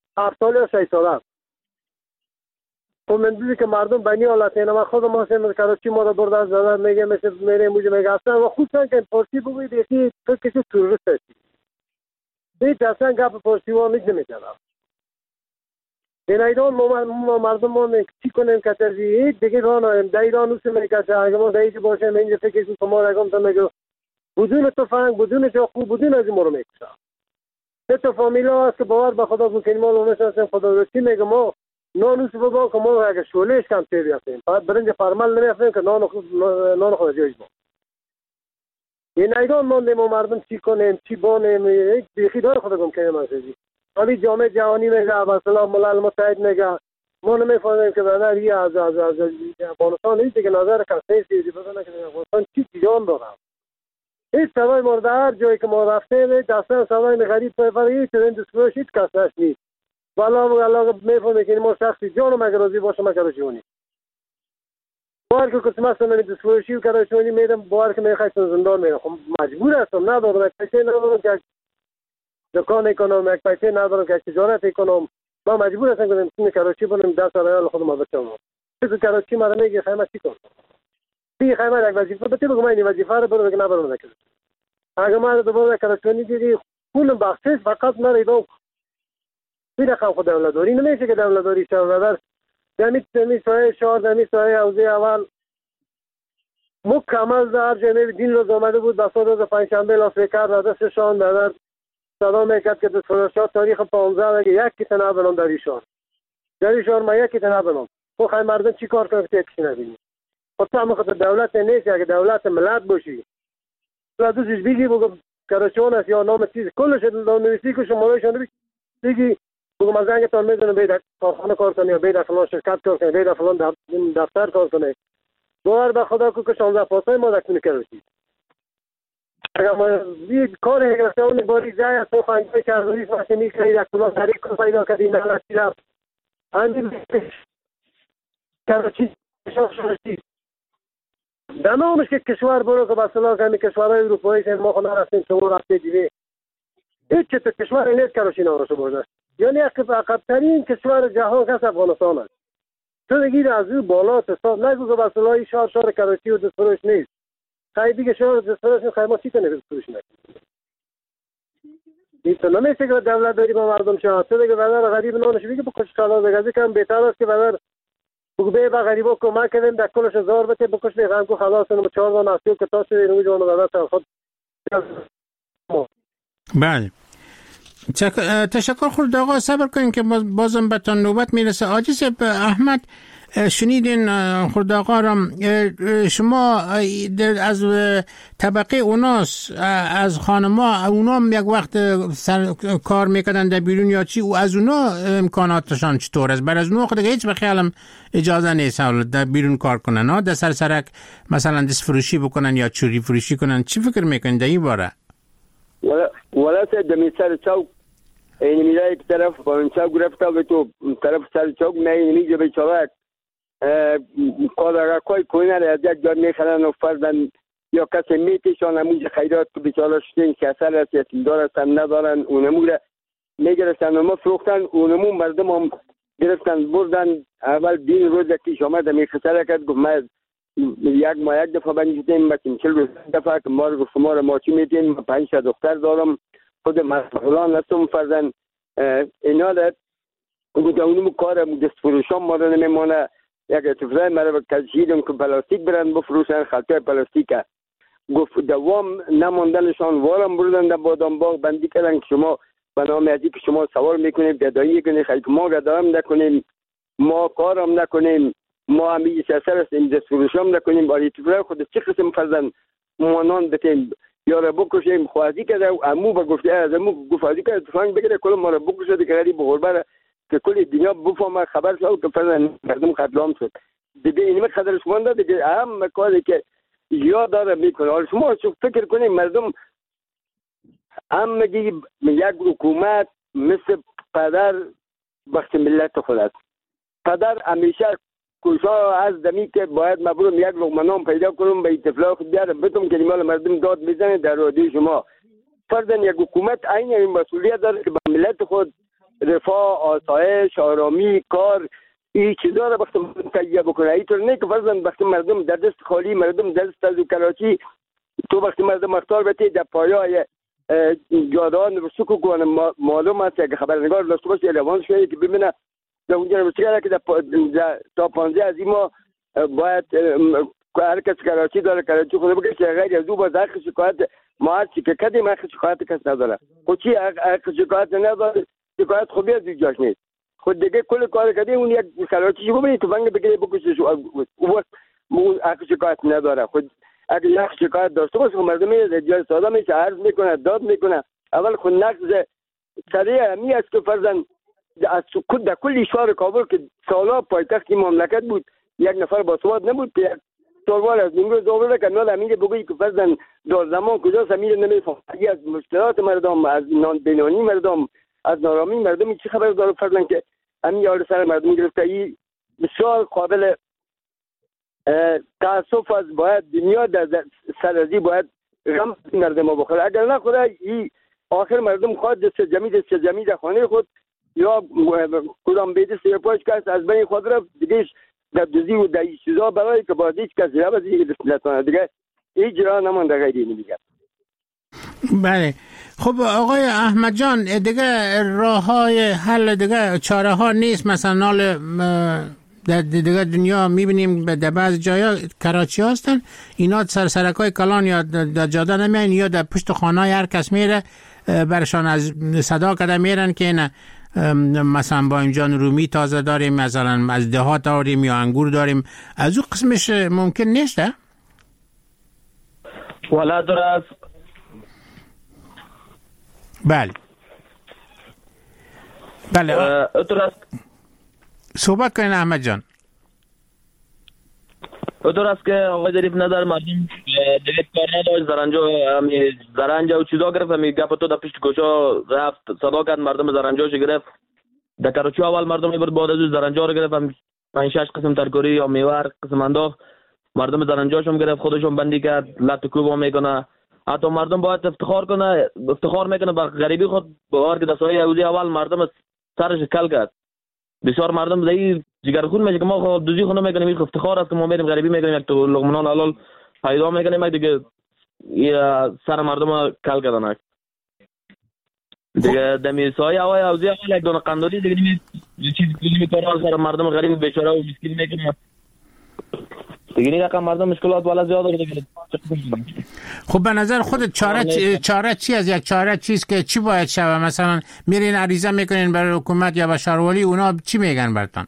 هفت سال یا شش ساله. خب من دیدی که مردم بنی حالت اینا و خودم هستم کراچی ما رو برده از زدن میگه مثل میره موجه میگه اصلا و خودتان که پارسی بگوید یکی تو کسی تروریست هستی هیچ اصلا گپ پارسی ها نیست نمیتونم این ایران ما مردم ما چی کنیم که ترزی هیچ دیگه راه نایم در ایران اوست میگه که اگه ما در ایجی باشیم اینجا فکر کنیم که ما رگم تا میگه بدون تفنگ بدون چاقو بدون از این ما رو میکشم سه تا فامیلا هست که باور به خدا بکنیم ما رو نشستیم خدا رسی میگه ما نان اوست بگو که ما اگه شولهش کم تیری هستیم فقط برنج فرمال نمیفتیم که نان نان خود جایش با این ایران ماندیم و مردم چی کنیم چی بانیم یک بیخی دار خدا گم کنیم هستی حالی جامعه جهانی میگه مثلا ملل متحد میگه ما نمیفهمیم که بدر یه از از از افغانستان نیست که نظر کسی سیزی بدونه که افغانستان چی جان دارم هیچ سوای مورد هر جایی که ما رفتیم دستان سوای غریب پیفری هیچ اندسکروش هیچ کس نش نیست والا الله میفهمه که ما شخصی جانم اگر راضی باشه ما کارشونی بار که کسی مثلا من دستفروشی و کارشونی میدم بار که میخواید زندان میرم خب مجبور هستم ندارم یک پیسه ندارم که دکان کنم یک پیسه ندارم که تجارت کنم ما مجبور هستم که من کراچی بونم دست ریال خودم بچم تو کراچی ما میگه خیمه چی کن بی خیمه یک وظیفه بده بگم این وظیفه رو برو بگم نبرم نکرد اگه ما دوباره کراچی دیدی پول بخشش فقط نریدم بی رقم خود دولتداری نمیشه که دولتداری شود دمی دمی سایه شهر دمی سایه حوزه اول مکمل در جنب دین روز آمده بود دستان روز پنجشنبه لاسفیکر را دستشان در صدا میکرد که دستفروشات تاریخ پانزده اگه یک کتنه بنام در ایشان در ایشان ما یک کتنه بنام خب خیلی مردم چی کار کنم که یکیشی نبینی خب تو همه خود دولت نیست اگه دولت ملت باشی تو دوستش بگی بگم کراچون است یا نام چیز کلش نویسی که شمارهشان بگی بگم از انگتان میدونم بید کارخانه کار کنی یا بید فلان شرکت کار کنی بید فلان دفتر کار کنی باور به خدا که شانزده پاسای ما دکتونی کروشید اگر ما یک کار گرفته اون باری جای از تو خانگاه کردوریس ماشینی که یک کلا سریع کن پیدا کردی نلشی رفت اندی کروشید شاق شدشید دمامش که کشور برو که بسلا که همی کشورهای اروپایی که ما خونه رفتیم شما رفته دیوه هیچ که تو کشور نیست کروشی نارشو برده یعنی یک عقب‌ترین کشور جهان کس افغانستان است تو دیگه از او بالا تصاد نگو که بسلای شهر شهر کراچی و دستفروش نیست خیلی دیگه شهر دستفروش نیست خیلی ما چی کنه دستفروش نکنه این تو نمیشه که دولت داری با مردم شهر تو دیگه بدر غریب نانش بگه بکش کالا بگذی کم بهتر است که بدر بگو به با غریبا کمک کردیم در کلش هزار بته بکش بیغم کو خلاص نمو چهار دان اصیل که تاشه اینو جانو بدر خود بله تشکر خورد آقا صبر کنین که بازم به تان نوبت میرسه عاجز احمد شنیدین خورد آقا را شما از طبقه اوناس از خانما اونا یک وقت سر کار میکردن در بیرون یا چی و از اونا امکاناتشان چطور است؟ بر از اونا خود هیچ بخیالم اجازه نیست در بیرون کار کنن ها در سر سرک مثلا دست فروشی بکنن یا چوری فروشی کنن چی فکر میکنن در این باره؟ ولا دمی سر چوک این میره یک طرف با این چوک گرفته و تو طرف سر چوک می میگه به چوک کارا کوی کوی نره از یک جا میخرن و فردن یا کسی میتیشان همونجا خیرات که بیچاره شدین که اثر است یتیم دار هستن ندارن اونمو را میگرفتن و ما فروختن اونمو مردم هم گرفتن بردن اول بین روز یکیش آمد میخسره کرد گفت ما یک ما یک دفعه بنجیدیم بسیم چل روز دفعه که ما رو گفت شما رو ما چی میدین پنج شد دختر دارم خود مسئولان هستم فردن اینا را گفت اونمو کار دست فروشان ما رو نمیمانه یک اتفاقی مرا کشیدم که پلاستیک برن بفروشن خلطه پلاستیکه گفت دوام نماندنشان وارم بردن در بادام باغ بندی کردن که شما به نام ازی که شما سوال میکنید گدایی کنید خیلی ما گدایم نکنیم ما کارم نکنیم ما همیشه سر هستیم دست فروشم نکنیم ولی اتفاقی خود چه قسم فرزن مانان بتیم یا را بکشیم خوازی کرده و امو با گفته از امو گفازی کرده اتفاقی بگیره کل ما را بکشه که غریب غربه که کل دنیا بفهمه خبر شد که فرزن مردم قتلام شد دیگه اینم خبرش مونده دیگه اهم کاری که یا داره میکنه حالا شما فکر کنید مردم هم میگی یک حکومت مثل پدر بخش ملت خود است پدر همیشه کوشا از دمی که باید مبروم یک لقمه نان پیدا کنم به اتفاق بیارم بتم که مال مردم داد میزنه در رادیو شما فرضاً یک حکومت عین این مسئولیت داره که به ملت خود رفاه، آسایش، آرامی، کار، این چیزا را وقتی تهیه بکنه. اینطور نه که فرضاً وقتی مردم در دست خالی، مردم در دست از کراچی، تو وقتی مردم اختار بتی در پایای جادان رسوک کنه، معلوم است که خبرنگار داشته باشه اعلام شده که ببینه در اونجا رسیده که تا پانزده از این ماه باید هر کس کراچی داره کراچی خود بگه که غیر از دو باز حق شکایت ما هر چی که کدیم حق شکایت کس نداره. خود چی حق شکایت نداره؟ شکایت خوبی از دیگه نیست. خود دیگه کل کار کردیم اون یک کراچی شو ببینید تو بنگ بگیره بکشه شو اون حق شکایت نداره. خود اگه حق شکایت داشته باشه مردم رجال ساده میشه، عرض میکنه، داد میکنه. اول خود نقض سریع همی است که فرضاً از در کل شهر کابل که سالا پایتخت مملکت بود یک نفر باسواد نبود که سوال از نیمروز آورده که نال امیر بگویی که فرضاً در زمان کجاست امیر نمیفهم از مشکلات مردم، از نان بینانی مردم، از نارامی مردم چی خبر داره فرضاً که امیر یار سر مردم گرفته. این بسیار قابل تاسف از باید دنیا در سرازی باید غم مردم بخوره. اگر نه خدا این آخر مردم خواهد دست جمعی دست جمعی در خانه خود یا کدام بیده سیپاش کس از بین خود رفت دیگه در دوزی و در چیزا برای که باید هیچ کسی را بزید رسلتانه دیگه هیچ جرا نمانده غیری نمیگه. بله خب آقای احمد جان دیگه راه های حل دیگه چاره ها نیست؟ مثلا نال در دیگه دنیا میبینیم در بعض جایا کراچی هستن اینا سر سرکای کلان یا در جاده نمیان یا در پشت خانه هر کس میره برشان از صدا کده میرن که نه مثلا با اینجا رومی تازه داریم، مثلا از دهات داریم یا انگور داریم. از اون قسمش ممکن نیسته؟ والا درست. بله بله درست صحبت کنین احمد جان. درست که آقای ظریف ندار مردم دیگه کار نداشت زرنجا همی زرنجا و چیزا گرفت همی گپ تو در پشت کوچا رفت صدا کرد مردم زرنجاش گرفت. در کراچی اول مردم میبرد بعد از زرنجا رو گرفت هم پنج شش قسم ترکاری یا میوه قسم انداخت مردم زرنجاش هم گرفت خودشون بندی کرد لط کوب میکنه. حتی مردم باید افتخار کنه افتخار میکنه به غریبی خود بار که دستای یهودی اول مردم سرش کل کرد. بسیار مردم زی جگرخون میشه که ما خود دوزی خونه میکنیم این افتخار است که ما میریم غریبی میکنیم یک تو لقمه حلال پیدا میکنیم دیگه سر مردم کل کردن دیگه دمی سایه آوای اوزی اول یک دونه قندولی دیگه نمی چیز کلی میکنه سر مردم غریب بیچاره و مسکین میکنه دیگه این رقم مردم مشکلات والا زیاد دیگه. خب به نظر خودت چاره چاره چی از یک چاره چیز که چی باید شوه؟ مثلا میرین عریضه میکنین برای حکومت یا به شهروالی اونا چی میگن براتون؟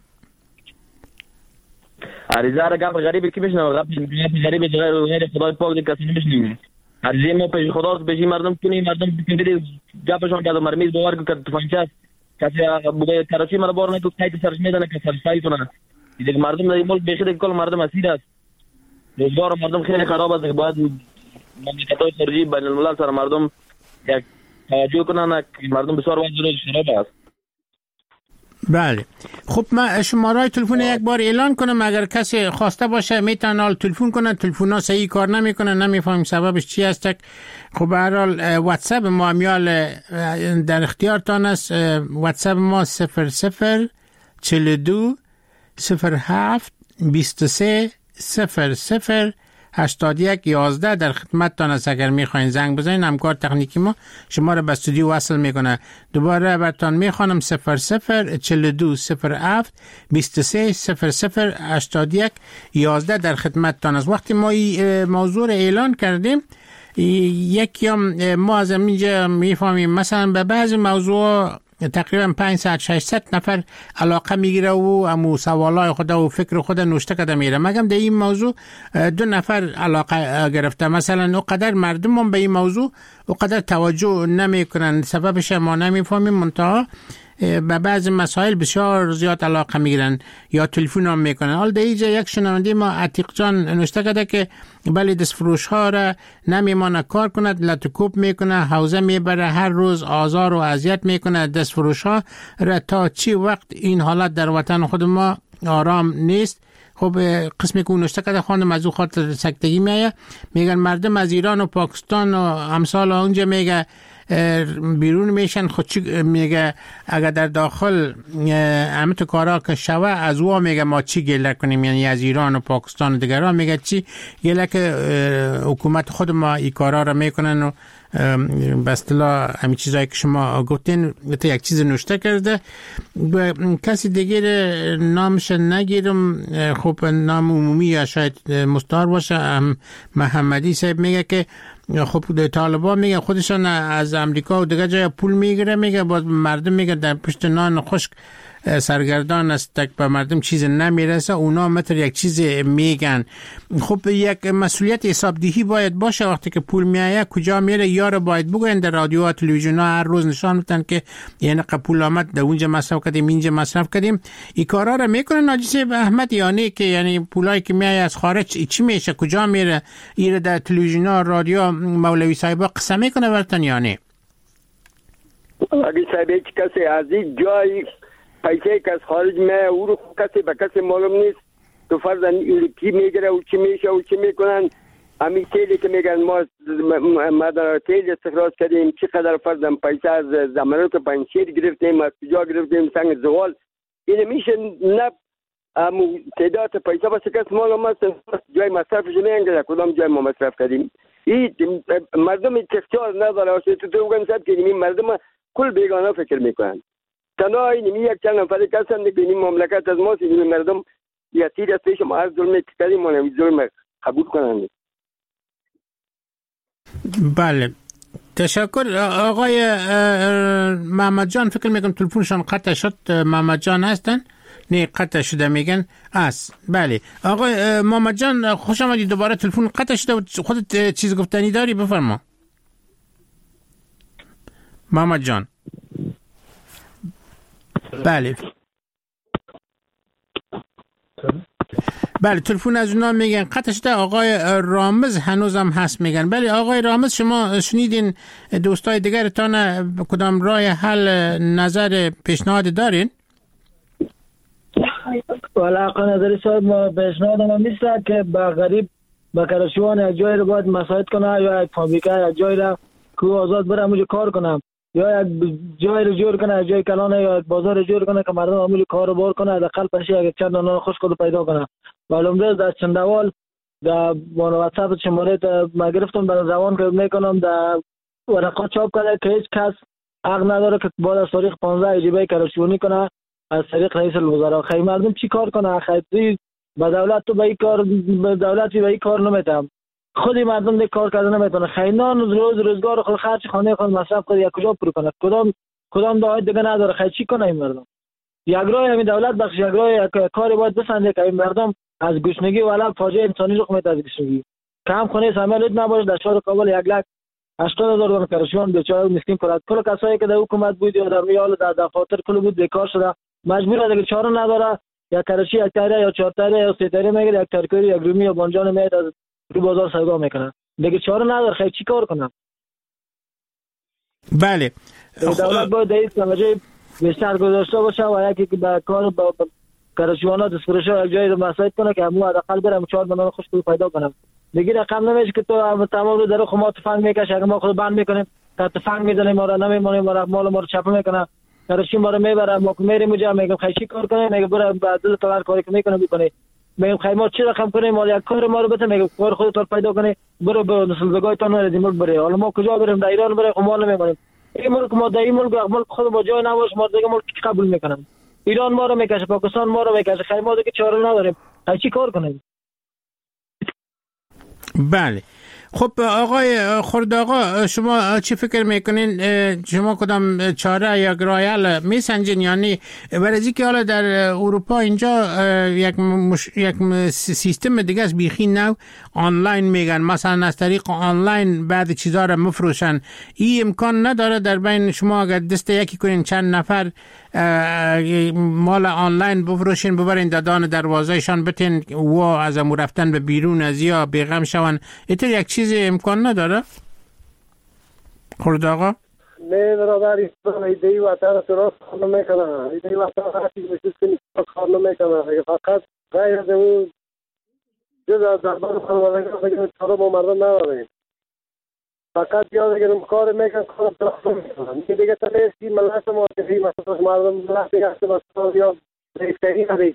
عریضه را گپ غریبی کی میشنه گپ غریبی غیر خدای پاک دیگه کسی نمیشنه. عریضه ما پیش خداست پیش مردم کنی مردم بگیری گپشون که مرمیز باور کرد تفنگچه کسی بوده کراچی مرا بار نمیتونه کایت سرش میدنه که سرفای کنه دیگه مردم در ملک بخیر کل مردم اسیر است. روزگار مردم خیلی خراب است. باید مملکت‌های خارجی بین الملل سر مردم یک توجه کنن که مردم بسیار وضع خراب است. بله خب من شماره تلفن یک بار اعلان کنم اگر کسی خواسته باشه میتونه تلفن کنه. تلفن‌ها صحیح کار نمیکنه نمیفهمیم سببش چی است. خب به هر حال واتساپ ما امیال در اختیارتان است. واتساپ ما صفر صفر چهل و دو صفر هفت بیست و سه صفر صفر هشتاد و یک یازده در خدمتتان است. اگر میخواین زنگ بزنین همکار تکنیکی ما شما را به استودیو وصل میکنه. دوباره براتون میخوانم صفر صفر چهل و دو صفر هفت بیست و سه صفر صفر هشتاد و یک یازده در خدمتتان است. وقتی ما این موضوع را اعلان کردیم یک یوم ما از اینجا میفهمیم مثلا به بعض موضوع تقریبا پانصد ششصد نفر علاقه میگیره و امو سوالای خود و فکر خود نوشته کده میره. مگم در این موضوع دو نفر علاقه گرفته مثلا اقدر مردم هم به این موضوع اقدر توجه نمی کنن سببش ما نمیفهمیم منتها به بعض مسائل بسیار زیاد علاقه میگیرن یا تلفن هم میکنن. حال در اینجا یک شنونده ما عتیق جان نوشته کرده که بله دست فروش ها را نمیمانه کار کند لطکوب میکنه حوزه میبره هر روز آزار و اذیت میکنه دست فروش ها را تا چی وقت این حالت در وطن خود ما آرام نیست. خب قسمی که نوشته کرده خانم از او خاطر سکتگی میایه میگن مردم از ایران و پاکستان و امثال اونجا میگه بیرون میشن خود چی میگه اگر در داخل همه تو کارا که شوه از او میگه ما چی گله کنیم، یعنی از ایران و پاکستان و دیگران میگه چی گله که حکومت خود ما این کارا رو میکنن و به اصطلاح همین چیزایی که شما گفتین یک چیز نوشته کرده. کسی دیگر نامش نگیرم، خب نام عمومی یا شاید مستعار باشه، محمدی صاحب میگه که خب طالبان میگه خودشان از امریکا و دیگه جای پول میگیره، میگه باز مردم میگه در پشت نان خشک سرگردان است، تک به مردم چیز نمیرسه، اونا مثل یک چیز میگن. خب یک مسئولیت حسابدهی باید باشه وقتی که پول میایه کجا میره، یار باید بگوین در رادیو و تلویزیون ها هر روز نشان میدن که یعنی پول آمد در اونجا مصرف کردیم اینجا مصرف کردیم. این کارا رو میکنن ناجی احمد، یعنی که یعنی پولایی که میایه از خارج چی میشه، کجا میره، ایره در تلویزیون ها رادیو مولوی صاحب قسم میکنه برتن یعنی اگه صاحب کسی از این جای پیسه که از خارج میایه او رو کسی به کسی معلوم نیست، تو فرضاً کی میگیره و چی میشه و چی میکنن. همین تیلی که میگن ما مدار تیل استخراج کردیم، چقدر فرضاً پیسه از زمانو که پنشیر گرفتیم، از کجا گرفتیم، سنگ زغال، این میشه نه تعداد پیسه بس کس معلوم است، جای مصرفش نمیگیره کدام جای ما مصرف کردیم. این مردم اختیار نداره، تو تو بگن صد که این مردم کل بیگانه فکر میکنن. تنها این یک چند نفر کسند که این مملکت از ماست، این مردم یتیر از پیش ما هر ظلمی که کردیم ما ظلم قبول کنند. بله تشکر آقای محمد جان، فکر میکنم تلفنشان قطع شد. محمد جان هستن؟ نه قطع شده میگن است. بله آقای محمد جان خوش آمدید، دوباره تلفن قطع شده و خودت چیز گفتنی داری بفرما. محمد جان بله بله تلفن از اونا میگن قطع شده. آقای رامز هنوزم هست میگن. بله آقای رامز شما شنیدین دوستای دیگرتان کدام راه حل نظر پیشنهاد دارین؟ والا آقا نظری صاحب ما پیشنهاد ما میسته که با غریب با کرشوان یک جای رو باید مساعد کنه یا یک فابریکه یک جای رو که آزاد بره همونجا کار کنم، یا یک جای رو جور کنه، جای کلانه یا یک بازار رو جور کنه که مردم همونجا کار رو بار کنه، دقل پشه یک چند نان خوش کنه پیدا کنه. معلوم دست در چندوال در واتساپ شماره ما گرفتم در روان که میکنم در ورقات چاپ کنه که هیچ کس حق نداره که بعد از تاریخ پانزده جیبه کرشوانی کنه از طریق رئیس الوزراء. خیلی مردم چی کار کنه؟ خیلی با دولت تو به این کار به دولتی به این کار نمیتم، خودی مردم دیگه کار کردن نمیتونه. خیلی روز روزگار خود خرج خانه خود مصرف کنه یا کجا پر کنه؟ کدام کدام داعی دیگه نداره. خیلی چی کنه این مردم؟ یک راه همین دولت بخش یک راه کاری باید بسنده که این مردم از گشنگی ولا فاجعه انسانی رخ میده. از گشنگی کم خونه سامالت نباشه. در شهر کابل یک لاک هشتاد هزار دلار کرشوان بیچاره مسکین کرد. کل کسایی که در حکومت بود یا در ریال در دفاتر کل بود بیکار شده، مجبور است که چاره نداره یا کرشی یک تایره یا چهار تایره یا سه تایره میگیره، یک ترکوری یک رومی یا بانجان میاد از رو بازار سودا میکنه. دیگه چاره نداره. خیلی چی کار کنم؟ بله دولت باید این توجه بیشتر گذاشته باشه و یکی که به کار با کرشوانات اسکرشا یک جای رو مساعد کنه که همون حداقل برم چهار منو خوش پیدا کنم. دیگه رقم نمیشه که تو تمام رو در خما تفنگ میکشه، اگه ما خود بند میکنیم تا تفنگ میزنیم ما رو نمیمونیم، ما رو مال ما رو چپ میکنه، کرشی ما رو میبره، ما میریم اونجا میگم خیلی کار کنه، میگه برو بعد کار کاری که میکنه بکنه، میگم خیلی ما چی رقم کنیم مال یک کار ما رو بده، میگه کار خودت رو پیدا کنی برو به نسل بگای تا نرید ملک بره. حالا ما کجا بریم؟ در ایران بریم خب ما نمیمونیم. این ملک ما در این ملک ملک خود با جای نباش ما دیگه ملک قبول میکنم. ایران ما رو میکشه، پاکستان ما رو میکشه، خیلی ما دیگه چاره نداریم. خیلی چی کار کنیم؟ بله خب آقای خرد آقا شما چی فکر میکنین؟ شما کدام چاره یا راه میسنجین؟ یعنی برای که حالا در اروپا اینجا یک مش... یک سیستم دیگه است بیخی نو آنلاین میگن، مثلا از طریق آنلاین بعد چیزا رو مفروشن. این امکان نداره در بین شما اگر دست یکی کنین چند نفر مال آنلاین بفروشین ببرین دادان دروازهشان بتین و از امو رفتن به بیرون از یا بیغم شون؟ اینطور یک چیز امکان نداره؟ خورد آقا؟ نه برادر ایدهی وطن سراس کار نمیکنه، ایدهی وطن هرچی بشید کنی کار نمیکنه، فقط غیر از اون جز از دربار خانوادگی بگیم چرا ما مردم نداریم. فقط یاد بگیرم کار میکنم کار درست میکنم دیگه تا نیستی ملت ما تفی مثلا مردم ملت دیگه است مثلا یا ریفتری ندهید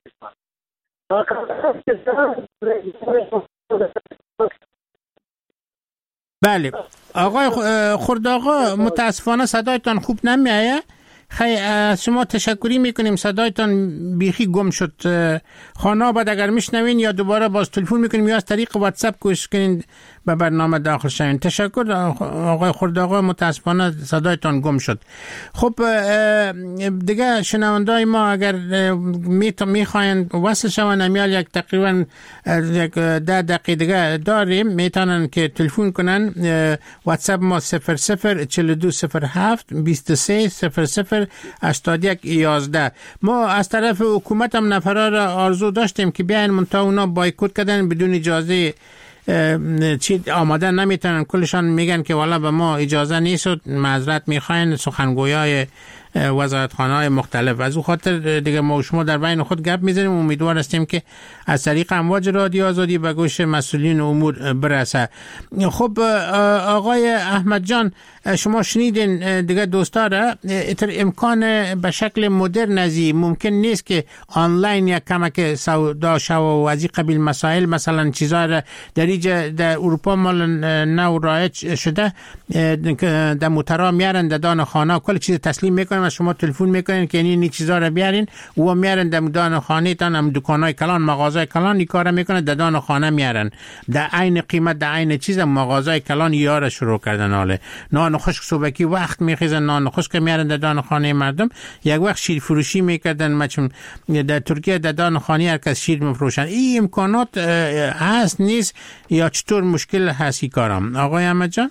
بله آقای خورد آقا متاسفانه صدایتان خوب نمیایه. خیلی از شما تشکری میکنیم، صدایتان بیخی گم شد. خانه بعد اگر میشنوین یا دوباره باز تلفن میکنیم یا از طریق واتساپ کوشش کنین به برنامه داخل شوین. تشکر آقای خورد آقا، متاسفانه صدایتان گم شد. خب دیگه شنوندای ما اگر میخواین وصل شون امیال یک تقریبا یک ده دقیقه دیگه داریم، میتونن که تلفن کنن. واتساپ ما صفر صفر چهل و دو صفر هفت بیست و سه صفر صفر هشتاد و یک یازده. ما از طرف حکومت هم نفرا را آرزو داشتیم که بیاین، منتها اونا بایکوت کردن، بدون اجازه چی آماده نمیتونن. کلشان میگن که والا به ما اجازه نیست و معذرت میخواین، سخنگویای وزارتخانه‌های مختلف. از او خاطر دیگه ما و شما در بین خود گپ میزنیم، امیدوار هستیم که از طریق امواج رادیو آزادی به گوش مسئولین امور برسه. خب آقای احمد جان، شما شنیدین دیگه دوستا را، اتر امکان به شکل مدرن ازی ممکن نیست که آنلاین یک کمک سودا شو و از این قبیل مسائل، مثلا چیزا را در اینجا در اروپا مال نو رایج شده، در موترا میارن در دان خانه کل چیز تسلیم میکنن، شما تلفن میکنین که این چیزا را بیارین و میارن در دان خانه تان، هم دکانای کلان مغازه کلان این کارا میکنن، در دان خانه میارن در عین قیمت در عین چیز. مغازه کلان یار شروع کردن حاله نان خشک صبحی وقت میخیزن، نان خشک میارن در دان خانه مردم. یک وقت شیر فروشی میکردن، مچم در ترکیه در دان خانه هر کس شیر میفروشن. این امکانات هست نیست یا چطور مشکل هست این کارام آقای احمد جان؟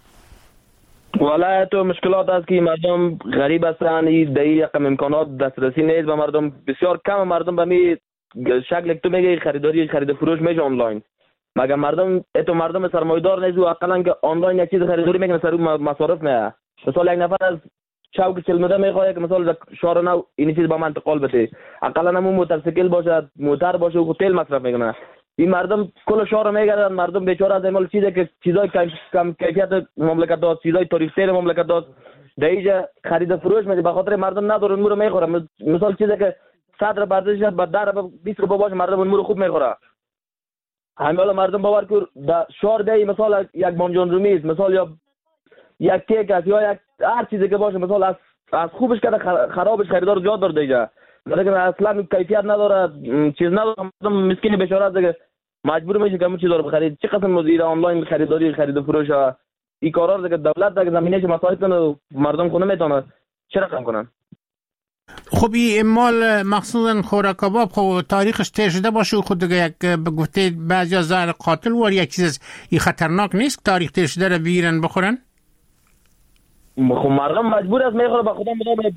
والا تو مشکلات هست که مردم غریب هستن، این در یکم امکانات دسترسی نیست و مردم بسیار کم مردم به می شکل تو میگه خریداری خرید فروش میشه آنلاین، مگر مردم اتو مردم سرمایه‌دار نیست و اقلا که آنلاین یک چیز خریداری میکنه سر مصارف نه. مثلا یک نفر از چوک چلمده میخواد که مثلا شهر نو این چیز با من انتقال بده، اقلا نمو موتورسیکل باشه موتور باشه و تیل مصرف میکنه. این مردم کل شهر میگردن، مردم بیچاره از این چیزی که چیزای کم کیفیت مملکت داد، چیزای تاریخی مملکت داد در اینجا خرید فروش میشه، به خاطر مردم ندارن مورو میخوره. مثلا چیزی که صدر برداشت با در بیست روپیه باشه مردم اون مورو خوب میخوره. همین مردم باور کن در شهر دی مثلا یک بانجان رومی است، مثلا یا یک کیک است یا یک هر چیزی که باشه، مثلا از از خوبش کرده خرابش خریدار زیاد داره دیگه، لیکن اصلا کیفیت نداره، چیز نداره. مردم مسکین بیچاره است دیگه مجبور میشه که همون چیزا رو بخرید. چه قسم مدیر آنلاین خریداری خرید و فروش این کارا دیگه دولت دیگه زمینه‌اش مساعد کنه، مردم خونه میتونه چه رقم کنن. خب این مال مخصوصا خوراک کباب خب تاریخش تیر شده باشه، خود دیگه یک به گفته بعضیا زهر قاتل و یک چیز این خطرناک نیست تاریخ تیر شده رو بگیرن بخورن؟ خب مردم مجبور است میخوره، به خدا میگم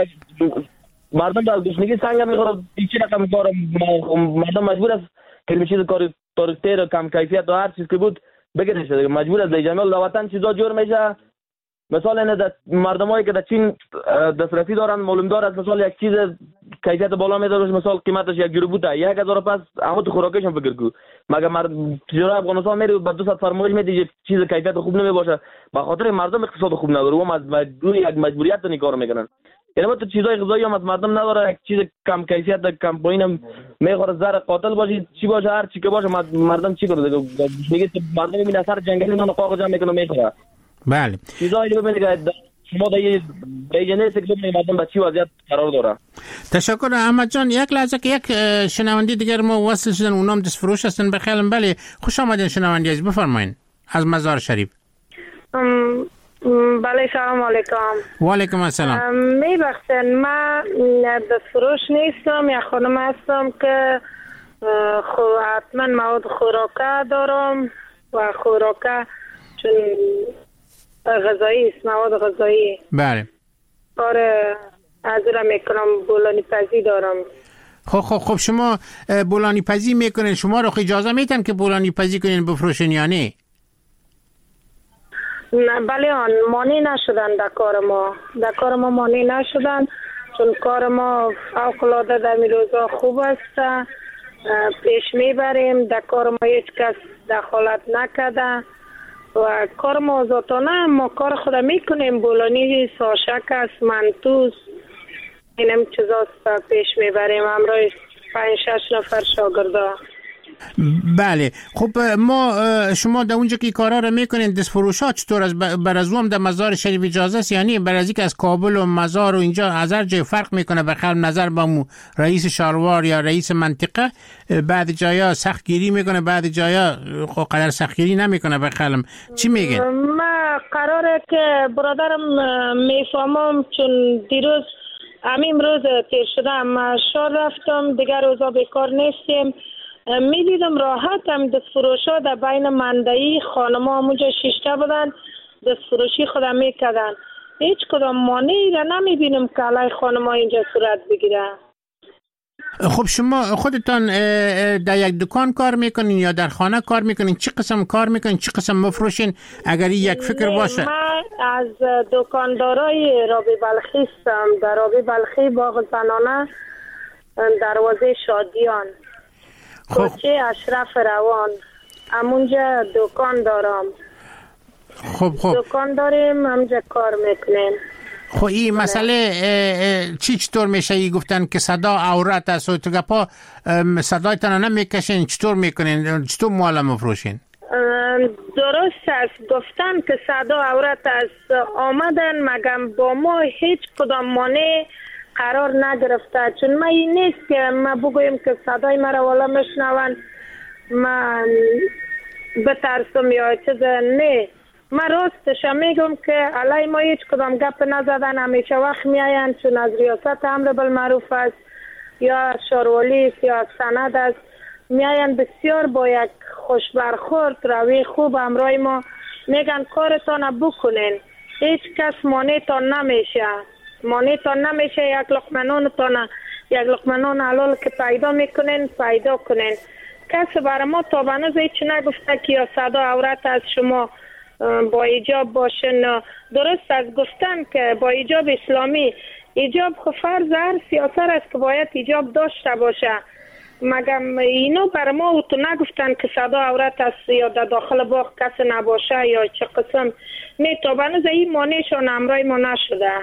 مردم در گشنگی سنگ میخوره، چه رقم کار مردم مجبور است که چیز کار تاریخ تیر کم کیفیت و هر چیز که بود بگیرش دیگه، مجبور است در جمعیت وطن چیزا جور میشه. مثلا نه مردمایی که در چین دسترسی دارن معلوم دار است، مثلا یک چیز کیفیت بالا میداره، مثلا قیمتش یک یورو بوده یک هزار پس اما تو خوراکش هم فکر کو، مگر مرد تجارت افغانستان میره با دو صد فرمایش میده چیز کیفیت خوب نمی باشه، به خاطر مردم اقتصاد خوب نداره و مجبور یک مجبوریت این کارو میکنن. یعنی تو چیزای غذایی هم از مردم نداره، یک چیز کم کیفیت کم پایین میخوره، زهر قاتل باشه چی باشه هر چی که باشه مردم چی کنه دیگه، میگه مردم میبینه اثر جنگلی نان قاق جمع میکنه میخوره. بله چیزایی ببینید که شما در یه بیجنه سکتور مردم به چی وضعیت قرار داره. تشکر احمد جان. یک لحظه که یک شنونده دیگر ما وصل شدن، اونام دست فروش هستن بخیرم. بله خوش آمدین شنونده عزیز، بفرمایید از مزار شریف. بله سلام علیکم. و علیکم السلام. میبخشن من دست فروش نیستم، یا خانم هستم که خو حتما مواد خوراکه دارم و خوراکه چون غذایی است، مواد غذایی. بله. کار از را میکنم، بولانی پزی دارم. خب خب خب شما بولانی پزی میکنین، شما رو اجازه میتن که بولانی پزی کنین بفروشین یا نه؟ نه بله آن مانی نشدن در کار ما، در کار ما مانی نشدن چون کار ما فوق العاده در می روزا خوب است، پیش میبریم، در کار ما هیچ کس دخالت نکرده و کار ما آزادانه ما کار خود میکنیم. بولانی ساشک است، منتوس، اینم چیزاست پیش میبریم. همراه پنج شش نفر شاگردا. بله. خب ما شما در اونجا که کارا رو میکنین دست فروش ها چطور از بر از اون در مزار شریف اجازه است؟ یعنی بر از اینکه از کابل و مزار و اینجا از هر جای فرق میکنه به خیال نظر با مو رئیس شهروار یا رئیس منطقه؟ بعد جایا سخت گیری میکنه، بعد جایا خب قدر سخت گیری نمیکنه به خیالم. چی میگین؟ ما قراره که برادرم میفهمم چون دیروز همین روز تیر شدم شار رفتم، دیگر روزا بیکار نیستیم. می دیدم راحت هم دست فروش ها در بین مندهی خانم ها همونجا شیشته بودن دست فروشی خودم می کدن. هیچ کدام مانعی را نمی بینم که علی خانم ها اینجا صورت بگیره. خب شما خودتان در یک دکان کار میکنین یا در خانه کار میکنین؟ چی قسم کار میکنین؟ چی قسم مفروشین؟ اگر یک فکر باشه. من از دکاندارای رابی بلخی هستم. در رابی بلخی باغ زنانه دروازه شادیان کوچه اشرف روان همونجا دکان دارم. خب خب دکان داریم همونجا کار میکنیم. خب این مسئله چی چطور میشه؟ ای گفتن که صدا عورت است و تو گپا صدایتان نمیکشین، چطور میکنین؟ چطور مال مفروشین؟ درست است گفتن که صدا عورت است، آمدن مگم با ما هیچ کدام مانع قرار نگرفته. چون ما این نیست که ما بگویم که صدای مرا والا مشنون من بترسم یا چیز. نه، ما راستش میگم که علی ما هیچ کدام گپ نزدن. همیشه وقت میاین چون از ریاست امر بالمعروف است یا شاروالی است یا سند است، میاین بسیار با یک خوش برخورد روی خوب همراه ما میگن کارتان بکنین، هیچ کس مانع تان نمیشه. مانع تان نمیشه. یک لقمه تان یک لقمه حلال که پیدا میکنین پیدا کنین. کس برای ما تا بنوز هیچ نگفته که یا صدا عورت از شما با ایجاب باشن. درست از گفتن که با ایجاب اسلامی، ایجاب خو فرض هر سیاست است که باید ایجاب داشته باشه. مگم اینو برای ما او تو نگفتن که صدا عورت است یا در داخل باغ کس نباشه یا چه قسم. نه، تا بنوز این مانعشان امرای ما نشده.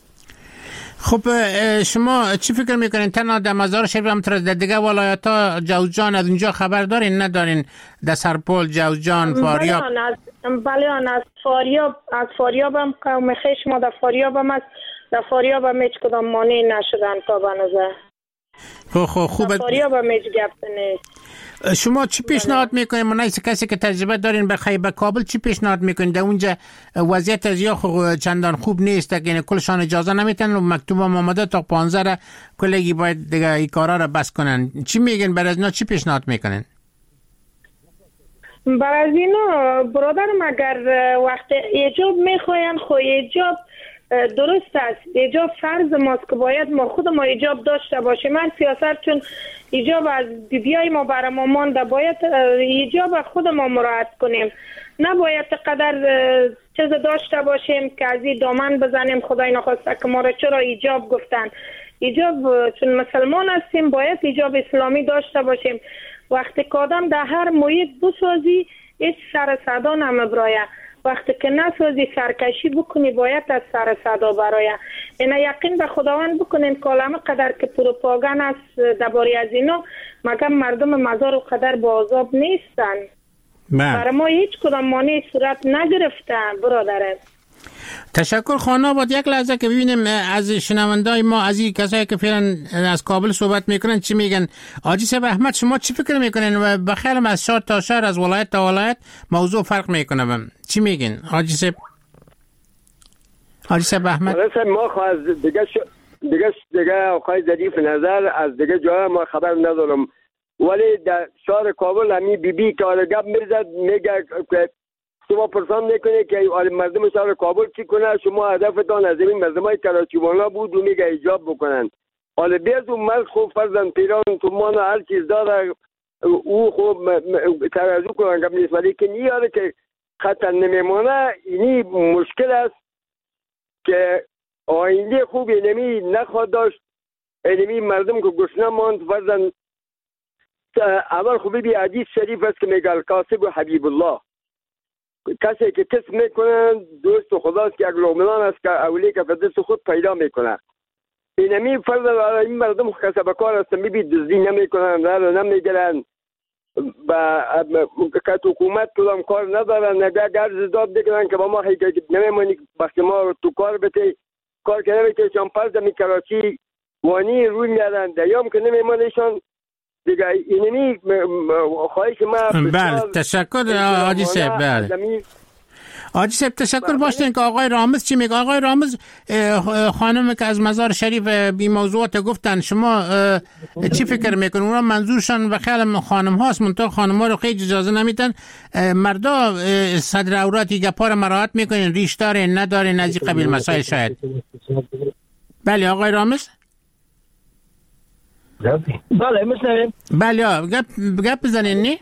خب شما چی فکر میکنین؟ تنها در مزار شریف هم در دیگه ولایت ها جوزجان از اونجا خبر دارین ندارین؟ در سرپل، جوزجان، فاریاب؟ بله آن از فاریاب از فاریاب هم قوم خیش ما در فاریاب هم است. در فاریاب هم هیچ کدام مانع نشدن تا بنظر. خب خب خوب. در فاریاب هم هیچ گپ نیست. شما چی پیشنهاد میکنین؟ منایس کسی که تجربه دارین بخوای به کابل چی پیشنهاد میکنین؟ در اونجا وضعیت از یا چندان خوب نیست، یعنی کلشان اجازه نمیتن و مکتوب هم آمده تا پانزده کلگی باید دیگه این کارا رو بس کنن. چی میگین برای از اینا؟ چی پیشنهاد میکنین؟ برای از اینا برادرم اگر وقت ایجاب میخواین خو ایجاب درست است. ایجاب فرض ماست که باید ما خود ما ایجاب داشته باشیم. من سیاست چون ایجاب از بیبیای ما برای ما مانده، باید ایجاب خود ما مراعات کنیم. نباید قدر چیز داشته باشیم که از این دامن بزنیم خدای نخواسته که ما را چرا ایجاب گفتن. ایجاب چون مسلمان هستیم باید ایجاب اسلامی داشته باشیم. وقتی که آدم در هر محیط بسازی هیچ سر صدا نمیبرایه. وقتی که نسازی سرکشی بکنی باید از سر صدا برای اینا یقین به خداوند بکنین. کلمه قدر که پروپاگان است درباره از اینو مگم مردم مزار و قدر با عذاب نیستن. برای ما هیچ کدام مانع صورت نگرفته برادرم. تشکر خانه بود. یک لحظه که ببینیم از شنوندای ما، از این کسایی که فعلا از کابل صحبت میکنن چی میگن. حاجی صاحب احمد شما چی فکر میکنین؟ و بخیرم از شهر تا شهر، از ولایت تا ولایت موضوع فرق میکنه. چی میگین حاجی صاحب؟ حاجی صاحب احمد ما خواهد دیگه ش... دیگه دیگه خواهی ظریف نظر از دیگه جای ما خبر ندارم، ولی در شهر کابل همی بی بی که آره گپ میزد میگه که شما پرسان میکنه که مردم شهر کابل چی کنه، شما هدفتان از این مردمای کراچیوانا بود و میگه ایجاب بکنن. حالا بیاد اون مرد خوب فرزن پیران تومان و هر چیز داره او خوب ترازو کنن گپ نیست، ولی که نیاره که خطر نمیمانه. اینی مشکل است که آینده خوب اینمی نخواد داشت. اینمی مردم که گشنه ماند فرزن. اول خوبی بی حدیث شریف است که میگه الکاسب و حبیب الله، کسی که کس میکنن دوست و خداست که یک لغمنان است که اولی که دست خود پیدا میکنه. اینمی فرض این مردم کسب کار هستن، میبی دزدی نمیکنن، راه نمیگیرن، با که حکومت کدام کار ندارن، نگه گرز داد بکنن که با ما نمیمونی بخش ما تو کار بته کار که نمیشه چون فرض می کراچی وانی روی میادن دیام که نمیمونیشان دیگه. اینمی خواهش ما بله تشکر آجی صاحب. بله آجی صاحب تشکر باشین که آقای رامز چی میگه. آقای رامز خانم که از مزار شریف بی موضوعات گفتن، شما چی فکر میکنن؟ اونا منظورشان و خیلی خانم هاست، منطقه خانم ها رو خیلی اجازه نمیدن. مردا صدر عوراتی گپا رو مراعات میکنین، ریش داره نداره نزی قبیل مسائل شاید. بله آقای رامز. بله میشنویم. بله گپ گپ بزنین نی؟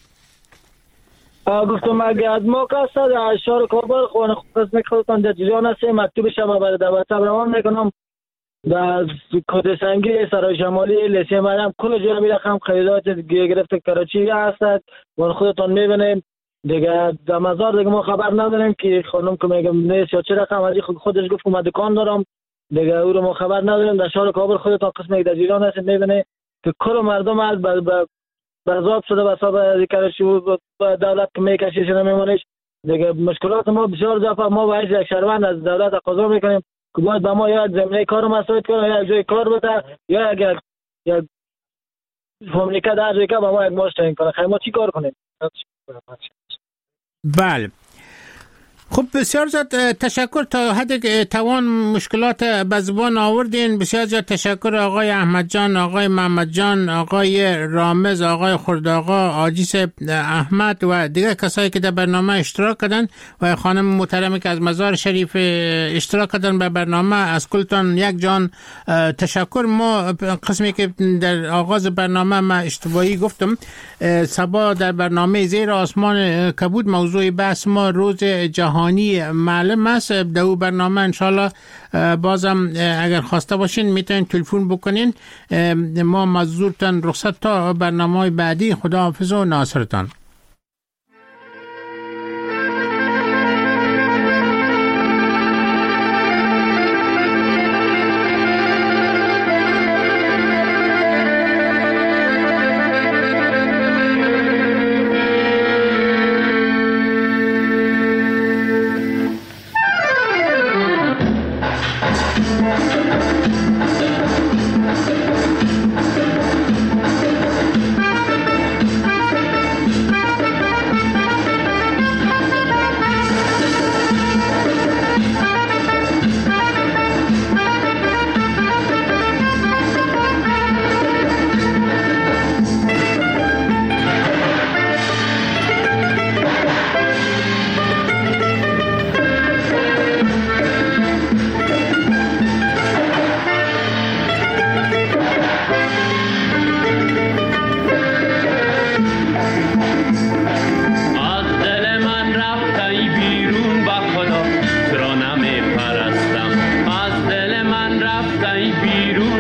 گفتم اگر از موقع است در شهر کابل خانه قسم خودتان در جریان است، مکتوب شما برای دعوت روان میکنم در کوت سنگی سرای شمالی لیسه مریم کل جا میرخم خریدات گرفته کراچی هست و خودتان میبینیم دیگه. در مزار دیگه ما خبر نداریم که خانم که میگم نیست یا چه رقم از خودش گفت من دکان دارم دیگه، او رو ما خبر نداریم. در شهر کابل خودتان قسم در جریان است میبینه که کل مردم از بازاب شده و حساب ذکرشی و دولت که میکشیش نمیمونیش دیگه. مشکلات ما بسیار زیاده. ما باید یک شهروند از دولت تقاضا میکنیم که باید به ما یا زمینه کار مساعد کنه یا جای کار بده یا اگر یک مملکت در جایی که به ما یک ماش تعیین کنه. خیلی ما چی کار کنیم؟ بله خب بسیار زیاد تشکر. تا حد توان مشکلات به زبان آوردین. بسیار زیاد تشکر آقای احمد جان، آقای محمد جان، آقای رامز، آقای خردآقا، حاجی صاحب احمد و دیگر کسایی که در برنامه اشتراک کردن و خانم محترمی که از مزار شریف اشتراک کردن به برنامه. از کلتان یک جان تشکر. ما قسمی که در آغاز برنامه ما اشتباهی گفتم، صبا در برنامه زیر آسمان کبود موضوع بحث ما روز جهانی معلم است. در او برنامه انشالله بازم اگر خواسته باشین میتونین تلفن بکنین. ما مزورتان رخصت تا برنامه بعدی. خدا حافظ و ناصرتان. بیرون